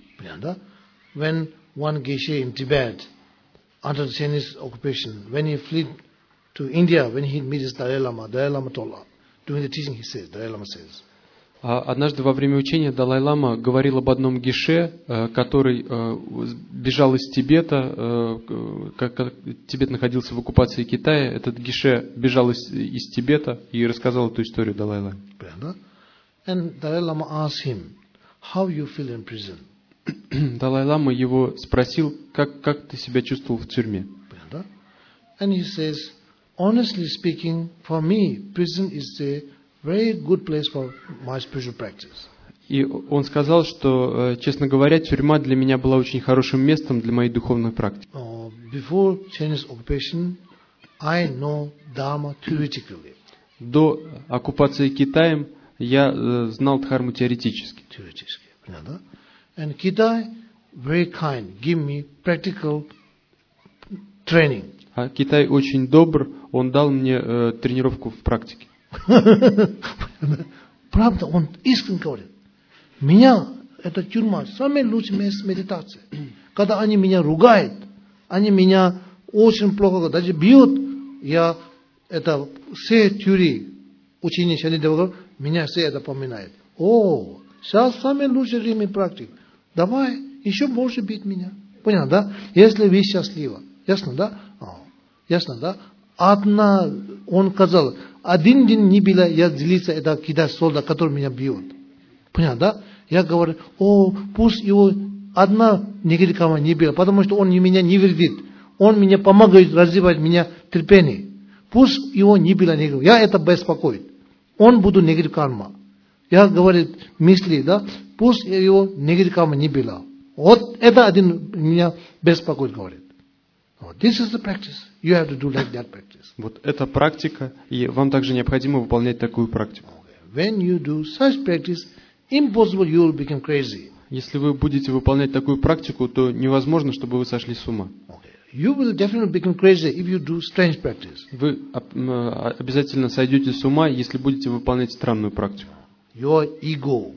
When one geshe in Tibet, under the Chinese occupation, when he fled to India, when he meets Dalai Lama told him, during the teaching he says, Dalai Lama says. Однажды во время учения Далай-лама говорил об одном геше, который бежал из Тибета, как Тибет находился в оккупации Китая. Этот геше бежал из Тибета и рассказал эту историю Далай-ламе. And Dalai Lama asked him, how you feel in prison? Далай-лама его спросил, как ты себя чувствовал в тюрьме. And he says, honestly speaking, for me, prison is a very good place for my spiritual practice. И он сказал, что, честно говоря, тюрьма для меня была очень хорошим местом для моей духовной практики. Before Chinese occupation, I know Dharma theoretically. До оккупации Китаем я знал дхарму теоретически. And Kitai, very kind, give me practical training. А Китай очень добр, он дал мне тренировку в практике. Правда, он искренне говорит. Меня, эта тюрьма, самая лучшая медитация. Когда они меня ругают, они меня очень плохо, даже бьют, я это все теории учения Шанидева, меня все это поминает. О, сейчас самый лучший время практик. Давай, еще больше бить меня. Понял, да? Если вы счастливы. Ясно, да? Ясно, да? Он сказал, один день не было, я злиться, это кидать солдат, который меня бьет. Понял, да? Я говорю, пусть его одна негодяка не было, потому что он меня не вредит. Он мне помогает развивать меня терпение. Пусть его не было негатива. Я это беспокоит. Он будет негатив карма. Я говорю, мысли, да? Пусть его негатив карма не было. Вот это один меня беспокоит, говорит. This is the practice. You have to do like that practice. Вот это практика, и вам также необходимо выполнять такую практику. When you do such practice, impossible you will become crazy. Если вы будете выполнять такую практику, то невозможно, чтобы вы сошли с ума. You will definitely become crazy if you do strange practice. Вы обязательно сойдете с ума, если будете выполнять странную практику. Your ego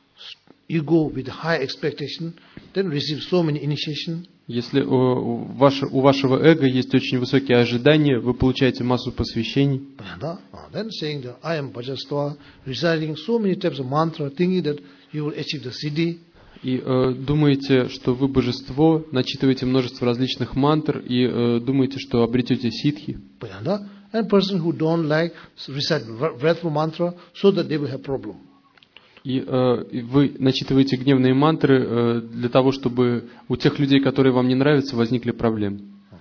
with high expectation, then receive so many initiation. Если у вашего эго есть очень высокие ожидания, вы получаете массу посвящений. Then saying that I am Bhajastva, reciting so many types of mantra, thinking that you will achieve the siddhi. И думаете, что вы божество, начитываете множество различных мантр и думаете, что обретете ситхи. And person who don't like recite wrathful mantra, so that they will have problem. И вы начитываете гневные мантры для того, чтобы у тех людей, которые вам не нравятся, возникли проблемы.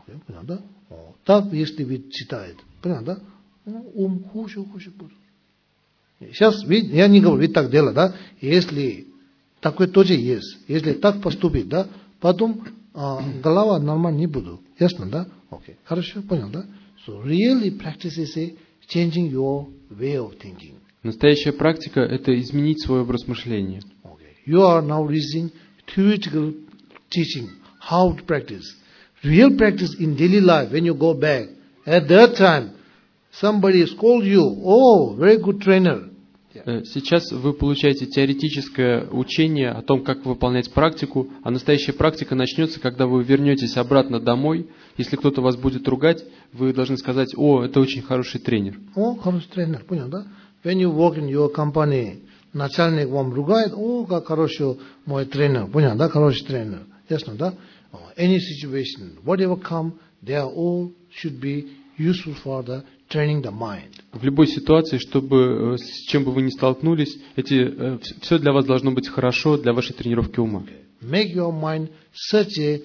Так, если вы читаете, понятно, ум хуже будет. Сейчас, я не говорю, ведь так дело, да, если такое тоже есть, если так поступить, да, потом голова нормально не будет. Ясно, да? Окей, хорошо, понял, да? So, really practice is changing your way of thinking. Настоящая практика – это изменить свой образ мышления. You are now reaching theoretical teaching, how to practice. Real practice in daily life, when you go back, at that time, somebody scold you, oh, very good trainer. Сейчас вы получаете теоретическое учение о том, как выполнять практику, а настоящая практика начнется, когда вы вернетесь обратно домой. Если кто-то вас будет ругать, вы должны сказать, о, это очень хороший тренер. О, хороший тренер, понял, да? When you work in your company, начальник вам ругает, о, как хороший мой тренер, понял, да, хороший тренер, ясно, да? Any situation, whatever come, they all should be useful for the training the mind. В любой ситуации, с чем бы вы ни столкнулись, все для вас должно быть хорошо для вашей тренировки ума. Make your mind such a,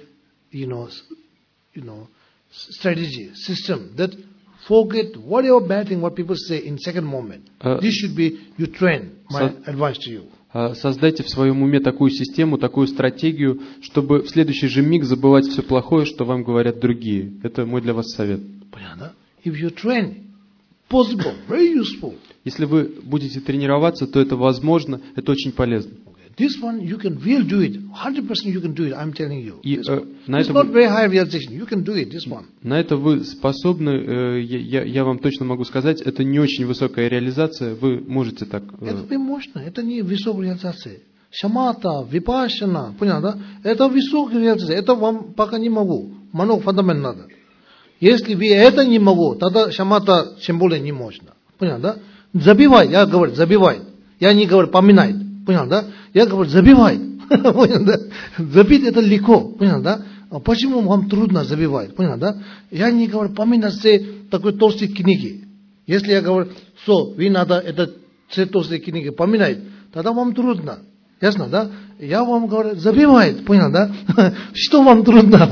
strategy, system that forget whatever bad thing what people say in second moment. This should be you train. My advice to you. Создайте в своем уме такую систему, такую стратегию, чтобы в следующий же миг забывать все плохое, что вам говорят другие. Это мой для вас совет. If you train, possible, very useful. Если вы будете тренироваться, то это возможно, это очень полезно. This one you can really do it. 100% you can do it. I'm telling you. It's not very high realization. You can do it. This one. На это вы способны. Я вам точно могу сказать, это не очень высокая реализация. Вы можете так. Это можно. Это не высокая реализация. Шамата, випашана, понятно, да? Это высокая реализация. Это вам пока не могу. Много фундамент надо. Если вы это не могу, тогда шамата тем более не можно. Понятно, да? Забивай, я говорю, забивай. Я не говорю, поминай. Понял, да? Я говорю, забивай. Понял, да? Забить это легко. Понял, да? Почему вам трудно забивать? Понял, да? Я не говорю, поминать все такой толстые книги. Если я говорю, вы надо это все толстые книги поминать, тогда вам трудно. Ясно, да? Я вам говорю, забивай. Понял, да? Что вам трудно?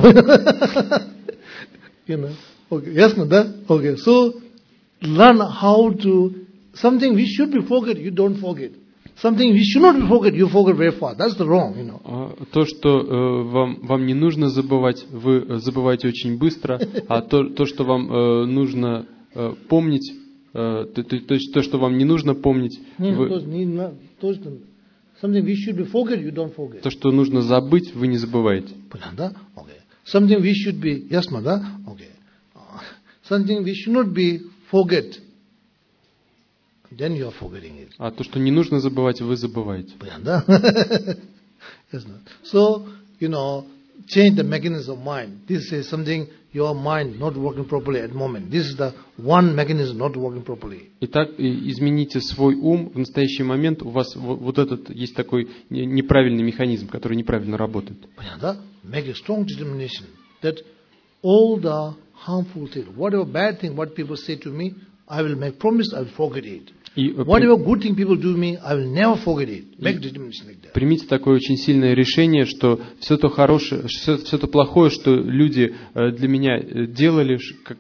Ясно, да? Okay. So, learn how to, something which should be forget, you don't forget. Something which should not be forget, you forget very fast. That's the wrong, То, что вам не нужно забывать, вы забываете очень быстро, а то, что вам нужно помнить, то, что вам не нужно помнить, something which should be forget, you don't forget. То, что нужно забыть, вы не забываете. Okay. Something which should be, ясно, да? Okay. Something which should not be forget, then you are forgetting it. А то, что не нужно забывать, вы забываете. Да? So, change the mechanism of mind. This is something, your mind not working properly at the moment. This is the one mechanism not working properly. Итак, измените свой ум. В настоящий момент у вас вот этот есть такой неправильный механизм, который неправильно работает. Понятно? Make a strong determination that all the harmful things, whatever bad thing, what people say to me, I will make promise, I will forget it. Whatever good thing people do to me, I will never forget it. Make determination like that. Примите такое очень сильное решение, что все то хорошее, все то плохое, что люди для меня делали,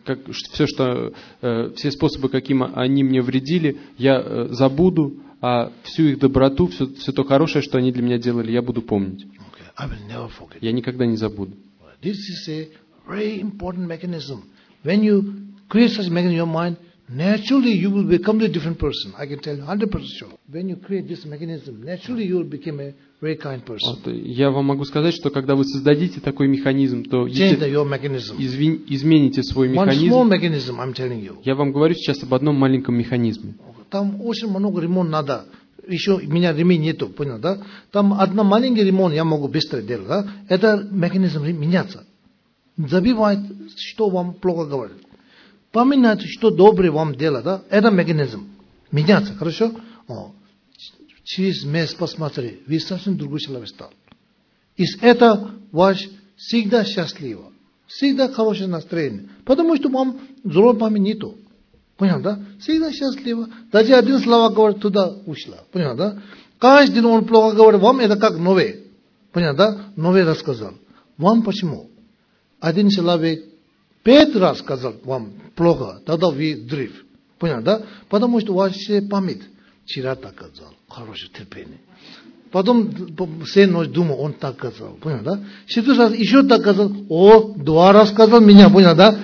все способы, каким они мне вредили, я забуду, а всю их доброту, все то хорошее, что они для меня делали, я буду помнить. Okay. I will never forget. Я никогда не забуду. This is a very important mechanism. When you create such mechanism in your mind, naturally you will be a completely different person. I can tell you 100% sure. When you create this mechanism, naturally you will become a very kind person. Я вам могу сказать, что когда вы создадите такой механизм, то измените свой механизм. One small mechanism, I'm telling you. Я вам говорю сейчас об одном маленьком механизме. Там очень много ремонт надо. Еще у меня ремень нету, понял, да? Там одна маленький ремонт я могу быстро делать, да? Это механизм меняться. Забивает, что вам плохо говорит. Поминать, что доброе вам делать, да? Это механизм. Меняться, хорошо? Через месяц посмотри, вы совсем другой человек стал. Из этого ваш всегда счастливо. Всегда хорошее настроение. Потому что вам злой память нету. Понял, да? Всегда счастливо. Даже один слова говорит, туда ушла. Понял, да? Каждый день он плохо говорит, вам это как новое. Понял, да? Новое рассказал. Вам почему? Один человек 5 раз сказал вам плохо, тогда вы дрив. Понял, да? Потому что ваша память вчера так сказал. Хорошее терпение. Потом все ночь думал, он так сказал. Понял, да? 4 раз еще так сказал. 2 раза сказал меня. Понял, да?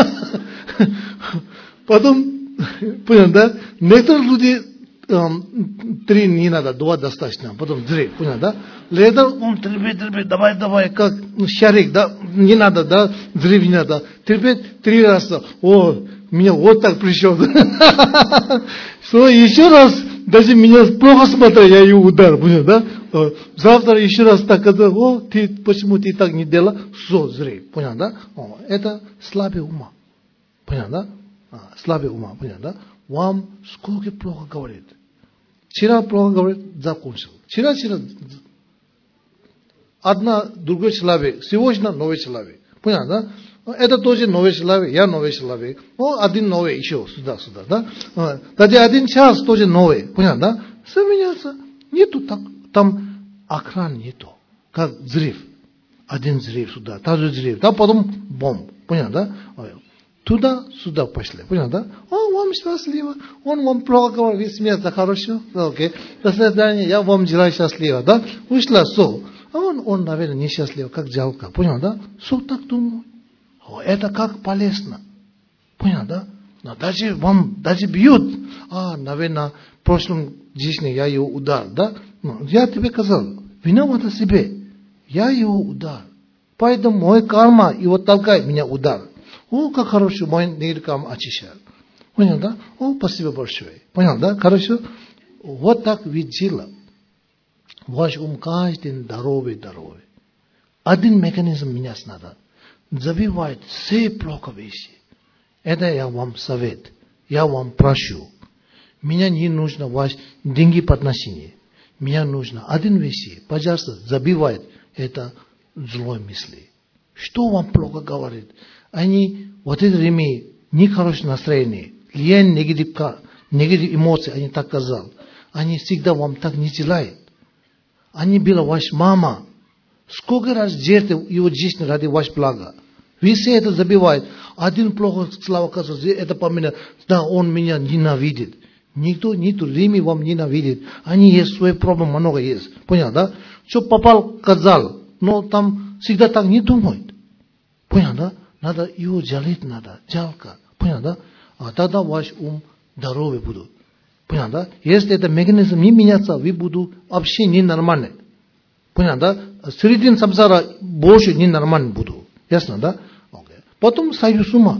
Потом, понял, да? Некоторые люди 3 не надо, 2 достаточно. Потом дрив. Понял, да? Летом он терпеть, давай, как шарик, да? Не надо, да? Дрив не надо. Терпеть 3 раза. Меня вот так пришел. Что еще раз, даже меня плохо смотрел, я ее удар, понял, да? Завтра еще раз так сказал, почему ты так не делал? Все, зря, понял, да? Это слабый ума. Понял, да? Слабый ума, понял, да? Вам сколько плохо говорит. Вчера плохо говорит, закончил. Вчера. Другой человек, сегодня новый человек. Понял, да? Это тоже новый человек, я новый человек. Один новый еще сюда, да? Даже 1 час тоже новый. Понял, да? Все меняется. Нету там окран нету. Как взрыв. Один взрыв сюда, тоже взрыв. Да, потом бомб. Понял, да? Туда-сюда пошли. Понял, да? Вам счастливо. Он вам плохо говорит, вы смеется, хорошо? Окей. До свидания, я вам желаю счастливо, да? Ушла, все. Он, наверное, несчастлив, как жалко. Понял, да? Все так думаю. Это как полезно. Понял, да? Но даже бьют. Наверное, в прошлом жизни я его удар, да? Я тебе сказал, виноват себе. Я его удар. Поэтому мой карма его толкает меня удар. Как хорошо, мой нейрокам очищает. Понял, да? Спасибо большое. Понял, да? Хорошо? Вот так видела. Ваш ум каждый день здоровый. Один механизм менять надо. Забивает все плохо вещи. Это я вам совет. Я вам прошу. Меня не нужно ваш деньги подношение. Меня нужно один вещи. Пожалуйста, забивает это злой мысли. Что вам плохо говорит? Они вот это время нехорошее настроение, влияние негатив эмоций, они так сказали. Они всегда вам так не делают. Они была ваша мама. Сколько раз жертвовал его жизнь ради вашего блага. Вы все это забиваете. Один плохо слова сказал, это по мне, да, он меня ненавидит. Никто время вам ненавидит. Они есть свои проблемы, много есть. Понял, да? Что попал, сказал, но там всегда так не думают. Понял, да? Надо его жалеть, жалко. Понял, да? Тогда ваш ум здоровый будет. Понял, да? Если это механизм не меняется, вы будете вообще ненормальны. Понял, да? Среди самсара больше ненормальны будут. Ясно, да? Okay. Потом союз ума.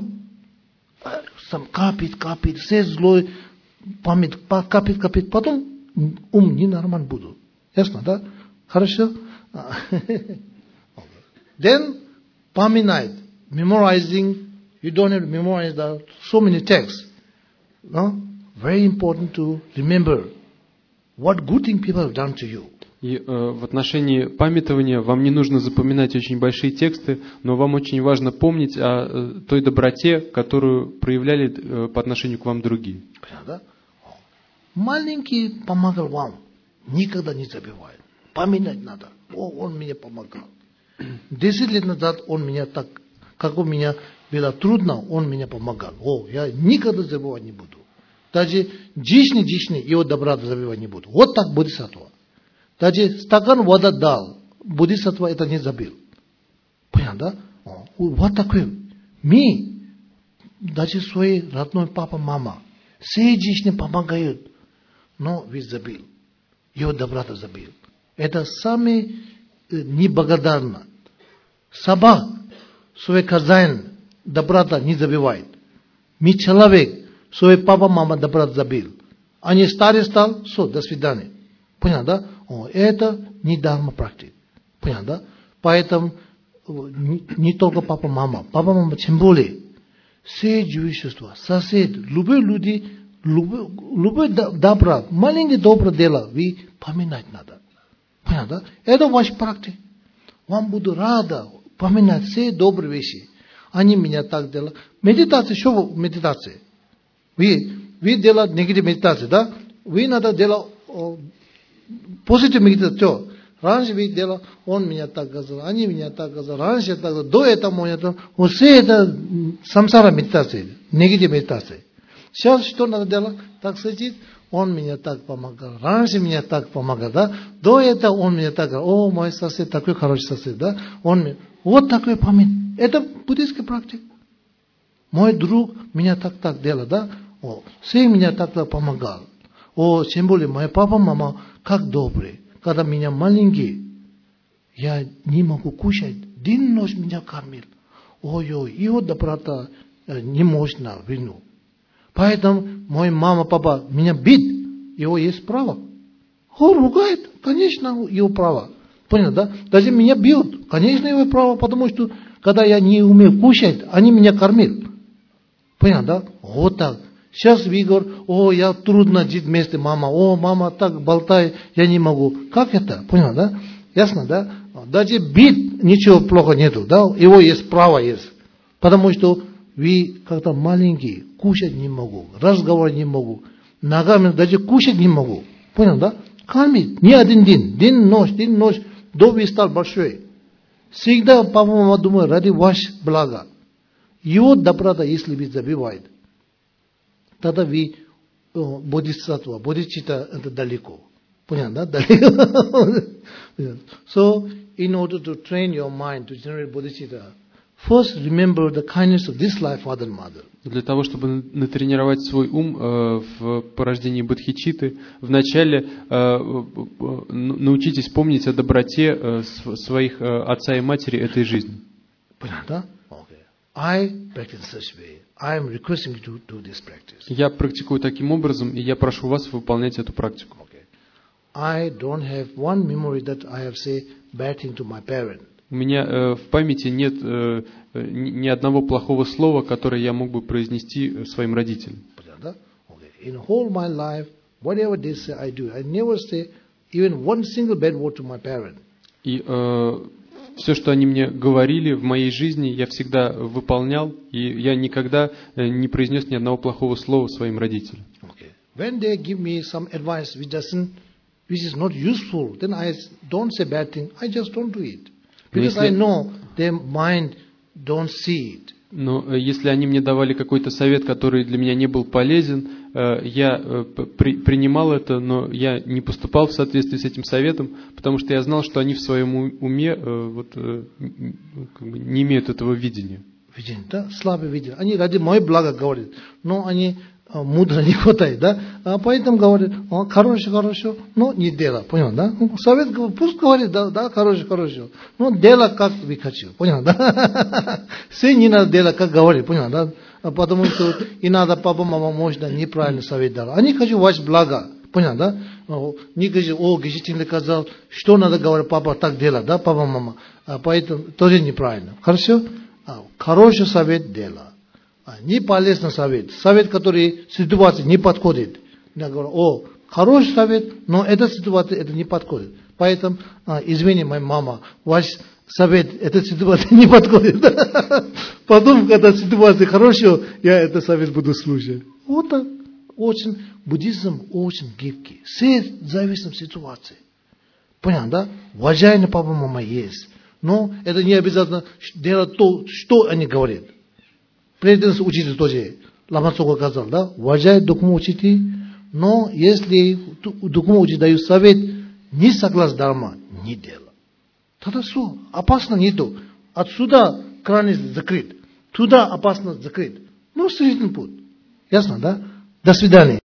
Сам капит, все злой, память капит. Потом ум ненормальный будет. Ясно, да? Хорошо? Then, поминать, memorizing, you don't have to memorize so many texts. No? Very important to remember what good thing people have done to you. И в отношении памятования вам не нужно запоминать очень большие тексты, но вам очень важно помнить о той доброте, которую проявляли по отношению к вам другие. Понятно? Маленький помогал вам, никогда не забывай. Поминать надо. Он мне помогал. 10 лет назад он меня так, как у меня было трудно, он меня помогал. Я никогда забывать не буду. Даже дичный его доброту забывать не буду. Вот так бодхисаттва. Даже стакан вода дал, бодхисаттва это не забыл. Понятно, да? Вот такой. Мы, даже свои родной папа, мама, все дичные помогают, но ведь забыл. Его доброту забыл. Это самое неблагодарно. Собак, свой хозяин, доброта не забывает. Мы человек, свой папа, мама доброту забыл. Они старый стал, все, до свидания. Понятно, да? Это не дхарма практик. Понятно, да? Поэтому не только папа, мама, тем более, все живущества, сосед, любые люди, любое добро, маленькое доброе дело, вы поминать надо. Понятно, да? Это ваш практик. Вам буду рада поминать все добрые вещи. Они меня так делали. Медитация, что медитация? Вы делаете негатив медитацию, да? Вы надо делать позитив медитацию. Раньше вы делали, он меня так сказал, они меня так сказали, раньше так, до этого, все это самсара медитация, негатив медитация. Сейчас что надо делать? Так сидит, он меня так помогал, раньше меня так помогал, да? До этого он меня так говорил, мой сосед такой хороший сосед, да? Вот такой память. Это буддийский практик. Мой друг меня так делал, да? Все меня так помогал. Тем более, мой папа, мама, как добрые. Когда меня маленький, я не могу кушать, день-ночь меня кормил. Его доброта не можно вину. Поэтому мой мама, папа меня бит, его есть право. Ругает, конечно, его право. Понял, да? Даже меня бьют, конечно, его право, потому что, когда я не умею кушать, они меня кормят. Понял, да? Вот так. Сейчас вы говорите, я трудно жить вместе, мама. Мама так болтает, я не могу. Как это? Понял, да? Ясно, да? Даже бить ничего плохого нету, да? Его есть право есть. Потому что вы как-то маленькие, кушать не могу, разговаривать не могу, ногами даже кушать не могу. Понял, да? Кормить не один день, день-ночь, до вы стал большой. Всегда папа, мама думают, ради ваш блага. Его доброта, если вы забиваете, тогда вы бодхисаттва, бодхичитта это далеко. Понятно, да? Далеко. So, in order to train your mind to generate bodhicitta, first remember the kindness of this life, father and mother. Для того, чтобы натренировать свой ум в порождении бодхичитты, вначале научитесь помнить о доброте своих отца и матери этой жизни. Понятно? I practice such way. I am requesting you to do this practice. Я практикую таким образом, и я прошу вас выполнять эту практику. I don't have one memory that I have said bad thing to my parent. У меня в памяти нет ни одного плохого слова, которое я мог бы произнести своим родителям. In whole my life, whatever they say, I do. I never say even one single bad word to my parent. И все, что они мне говорили в моей жизни, я всегда выполнял, и я никогда не произнес ни одного плохого слова своим родителям. When they give me some advice which is not useful, then I don't say bad thing. I just don't do it. Because I know their mind don't see it. Но если они мне давали какой-то совет, который для меня не был полезен, я принимал это, но я не поступал в соответствии с этим советом, потому что я знал, что они в своем уме не имеют этого видения. Видение, да? Слабое видение. Они ради моего блага говорят, но они мудро не хватает, да? Поэтому говорят, хорошо, но не дело, понял, да? Совет пусть говорит, да, хорошо, но дело как вы хотите, понял, да? Все не надо делать, как говорит, понял, да? Потому что иногда папа, мама, может, неправильно совет дал. Они хотят ваше благо, Понятно, да? Не говори, Гежитин сказал, что надо говорить, папа так делать, да, папа, мама. Поэтому тоже неправильно. Хорошо? Хороший совет делай. Не полезный совет. Совет, который ситуации не подходит. Я говорю, хороший совет, но эта ситуация это не подходит. Поэтому, извини, моя мама, ваш совет, эта ситуация не подходит. Потом, когда ситуация хорошая, я этот совет буду слушать. Вот так. Очень, буддизм очень гибкий. Все зависит от ситуации. Понятно, да? Уважаемый папа, мама есть. Но это не обязательно делать то, что они говорят. Преданность учитель тоже. Лама Цока сказал, да? Уважай духовного учителя, но если духовного учителя дают совет, не согласно дарма, не делай. Тогда все, опасно нету. Отсюда кран закрыт. Туда опасно закрыт. Ну, средний путь. Ясно, да? До свидания.